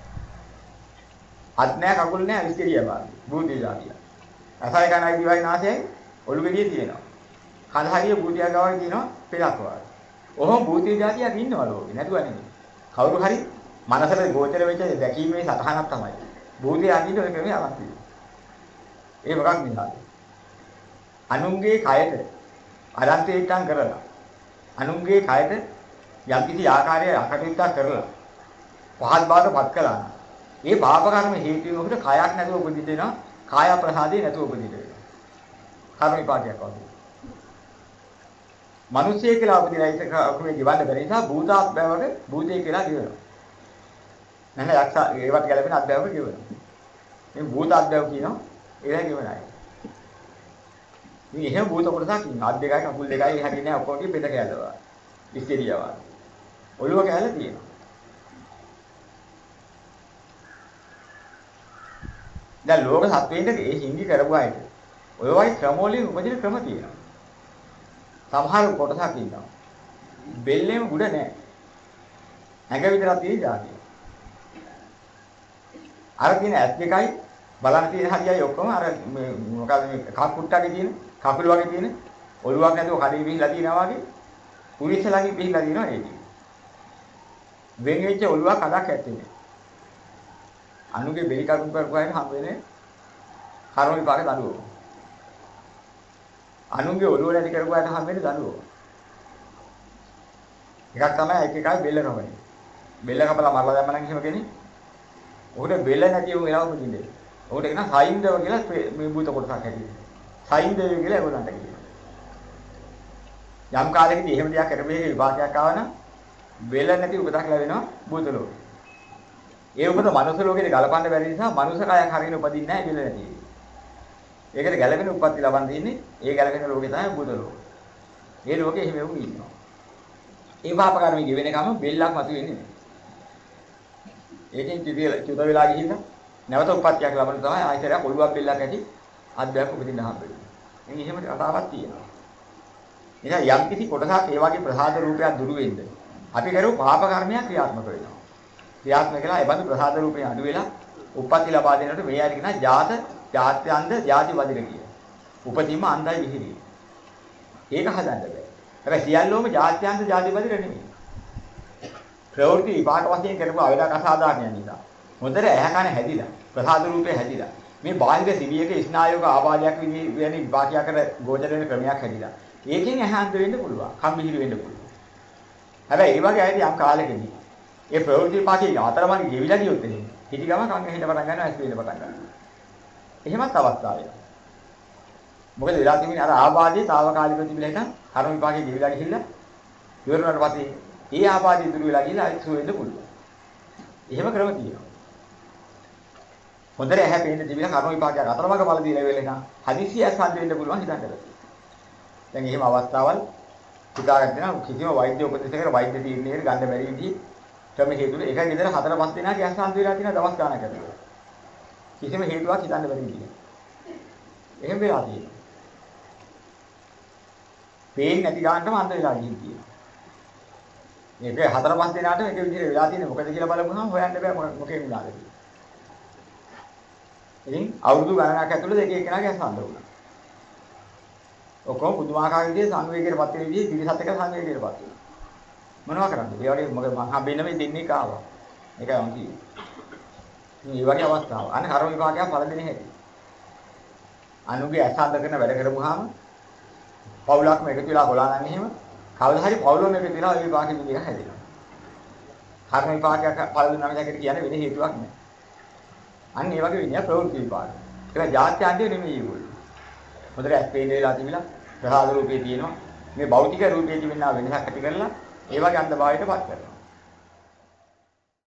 අත් නැහැ, කකුල් නැහැ, ඉස්කෙඩියා වගේ. භූතය જાතිය. අසයි කනයි දිවයි නාසයයි ඔලුගෙඩිය තියෙනවා. කන හරිය භූතය ගාවයි තියෙනවා පෙලක් වගේ. ඔහොම භූතය જાතියක් ඉන්නවා ලෝකේ. නැතුව නෙමෙයි. කවුරු හරි මනසට ගෝචර වෙච්ච දැකීමේ සතහනක් තමයි. භූතය අදින්න ඔය ක්‍රමයේ අලක් තියෙනවා. ඒ මොකක් නිසාද? අනුන්ගේ කයට අරන්තේටම් කරලා අනුන්ගේ කයට යම්කිසි ආකාරයක අකටයුත්තක් කරලා පහත් බාටපත් කළා නම් ඒ පාප කර්ම හේතුවෙන් ඔබට කයක් නැතුව උපදින්න වෙනවා කාය ප්‍රසාදේ නැතුව උපදින්න වෙනවා කර්ම විපාකයක් වගේ මිනිස්සෙක් කියලා උපදින ඒක ඔකමේ ජීවන්න බැරි නිසා භූතාත්මයවක භූතේ කියලා කියනවා නැහැ යක්ෂ ඒවට ගැලපෙන අත්දැකීමක් කියනවා මේ භූතාත්මයව කියනවා ඒලා කියවනයි මේ එහෙම භූත කොටසක් ඉන්නවා. අත් දෙකයි කකුල් දෙකයි හැටි නෑ ඔක්කොම කිය බෙද කැලවා. ඉස්තෙරියවා. ඔළුව කැල තියෙනවා. දැන් ලෝක සත්වයින්ට ඒ හිංගි කරපු අයට ඔය වගේ ක්‍රම වලින් උපදින ක්‍රම තියෙනවා. සමහර කොටසක් ඉන්නවා. බෙල්ලෙම උඩ නෑ. ඇඟ විතරක් තියෙන જાතිය. අර තියෙන ඇස් දෙකයි බලන්න තියෙන හරියයි ඔක්කොම අර මොකද මේ කකුට්ටගේ තියෙන කකුල වගේ තියෙන ඔළුවක් නැතුව කඩේ පිහිලා තියෙනවා වගේ පුරිසලගේ පිහිලා තියෙනවා ඒක. වෙන් වෙච්ච ඔළුවක් අඩක් ඇත්තේ. අනුගේ බෙලි කරුම් කරපුවාම හම් වෙන්නේ කර්ම විපාක දඬුවම. අනුගේ ඔළුව නැති කරපුවාම හම් වෙන්නේ දඬුවම. එකක් තමයි එක එකයි බෙල්ල කපන්නේ. බෙල්ල කපලා මරලා දැම්ම නම් එහෙම කෙනෙක්. උකට බෙල්ල නැති වුන් එනවා පුදින්නේ. උකට කියන සයින්දව කියලා මේ භූත කොටසක් හැටියට. සයින්දව කියලා ඒගොල්ලන්ට කියනවා. යම් කාලෙකදී එහෙම දෙයක් කරපු එකේ විපාකයක් ආව නම් බෙල්ල නැති උපතක් ලැබෙනවා භූත ලෝකේ. ඒ උපත මනුස්ස ලෝකෙට ගලපන්න බැරි නිසා මනුස්ස කයක් හරියට උපදින්නේ නැහැ බෙල්ල නැති. ඒකට ගැලපෙන උප්පත්ති ලබන් දෙන්නේ ඒ ගැලපෙන ලෝකේ තමයි භූත ලෝකය. ඒ ලෝකේ එහෙම වුන් ඉන්නවා. ඒ පාප කර්මයේ ගෙවෙන කම බෙල්ලක් මතුවෙන්නේ නැහැ. ඒකෙන් චුත වෙලා ගිහින් නැවත උප්පත්තියක් ලබන තමයි ආයතරයක් ඔළුවක් බෙල්ලක් ඇති අද්දයක් උපදින්න හම්බෙන්නේ. මේ එහෙම කතාවක් තියෙනවා. එහෙනම් යම් කිසි කොටසක් ඒ වගේ ප්‍රසාද රූපයක් දුරු වෙන්න අපි කරු පාප කර්මයක් ක්‍රියාත්මක වෙනවා. ක්‍රියාත්මක කළා ඒ බඳු ප්‍රසාද රූපේ අඩු වෙලා උප්පත්ති ලබා දෙනකොට මේ ආයතන කියන ජාත ජාත්‍යන්ත ජාති වදින කිය. උපදීම අන්දයි විහිරි. ඒක හදන්න බෑ. හැබැයි සියල්ලෝම ජාත්‍යන්ත ජාති වදින නෙමෙයි. ප්‍රවෘත්ති විපාක වශයෙන් කරපු අවදාක අසාධාරණය නිසා. හොඳට ඇහැ කන හැදිලා ප්‍රසාද රූපේ හැදිලා මේ බාහිර සිවියක ස්නායුක ආබාධයක් වෙන විපාකයකට ගෝචර වෙන ක්‍රමයක් හැදිලා. ඒකෙන් ඇහැන්ත වෙන්න පුළුවන්. කම්බිහිරි වෙන්න පුළුවන්. හැබැයි ඒ වගේ අයදී යම් කාලෙකදී ඒ ප්‍රවෘත්ති විපාකේ අතරමඟ ගෙවිලා ගියොත් එහෙම හිටි ගම කන් ඇහෙන්න පටන් ගන්නවා ඇස් වෙන්න පටන් ගන්නවා. එහෙමත් අවස්ථාවක්. මොකද වෙලා තිබුණේ අර ආබාධයේ తాවකාලිකව තිබිලා හිටන් කර්ම විපාකේ ගෙවිලා ගිහිල්ලා ඉවර වුණාට පස්සේ ඒ ආබාධය දුරු වෙලා ගිහිල්ලා ආයෙත් සුව වෙන්න පුළුවන්. එහෙම ක්‍රම තියෙනවා. හොඳට ඇහැ පේන්න තිබිලා කර්ම විපාකයක් අතරමඟ බල දීලා වෙලෙනා හදිසිය අසන්න වෙන්න පුළුවන් හිතන්නද. දැන් එහෙම අවස්ථාවල් හිතාගන්න දෙනවා කිසිම වෛද්‍ය උපදේශකර වෛද්‍ය තීරණයකට ගන්න බැරි විදිහ ක්‍රම හේතුල එකයි ගෙදර 4-5 දෙනා ගැස් සාන්ති වෙලා තියෙන දවස් ගානක් ඇතුළත. කිසිම හේතුවක් හිතන්න බැරි විදිහ. එහෙම වෙලා තියෙනවා. පේන්නේ නැති ගානටම අන්ත වෙලා ගිහින් තියෙනවා. මේක 4-5 දෙනාට මේක විදිහට වෙලා තියෙන්නේ මොකද කියලා බලමුනම් හොයන්න බෑ මොකේ වුණාද කියලා. ඉතින් අවුරුදු ගණනක් ඇතුළත එක එකනා ගැස් සාන්ත වුණා. ඔක්කොම පුදුමාකාර විදිහේ සංවේගයකටපත් වෙන විදිහේ පිළිසත් එක සංවේගයකටපත් වෙනවා. මොනවා කරන්නද? ඒ වගේ මම හම්බෙන්නේ මේ දෙන්නේ කාවා. ඒකයි මම කිව්වේ. මේ වගේ අවස්ථාව. අන්න කර්ම විපාකයක් පළ දෙන්නේ හැටි. අනුගේ අසාධකන වැඩ කරමුහාම පවුලක්ම එකතු වෙලා කොලා නම් එහෙම කවදා හරි පවුලම එකතු වෙලා ඒ විපාකෙ විදිහ හැදෙනවා. කර්ම විපාකයක් පළ දුන්නා කියකට කියන්නේ වෙන හේතුවක් නෑ. අන්න ඒ වගේ විනය ප්‍රවෘත්ති විපාක. ඒක ජාත්‍යාන්තය නෙමෙයි ඒගොල්ලෝ. හොඳට ඇස්පේන වෙලා තිබිලා ප්‍රසාද රූපේ තියෙනවා. මේ භෞතික රූපේ තිබෙනා වෙනසක් ඇති කරලා ඒ වගේ අන්ධභාවයටපත් කරනවා.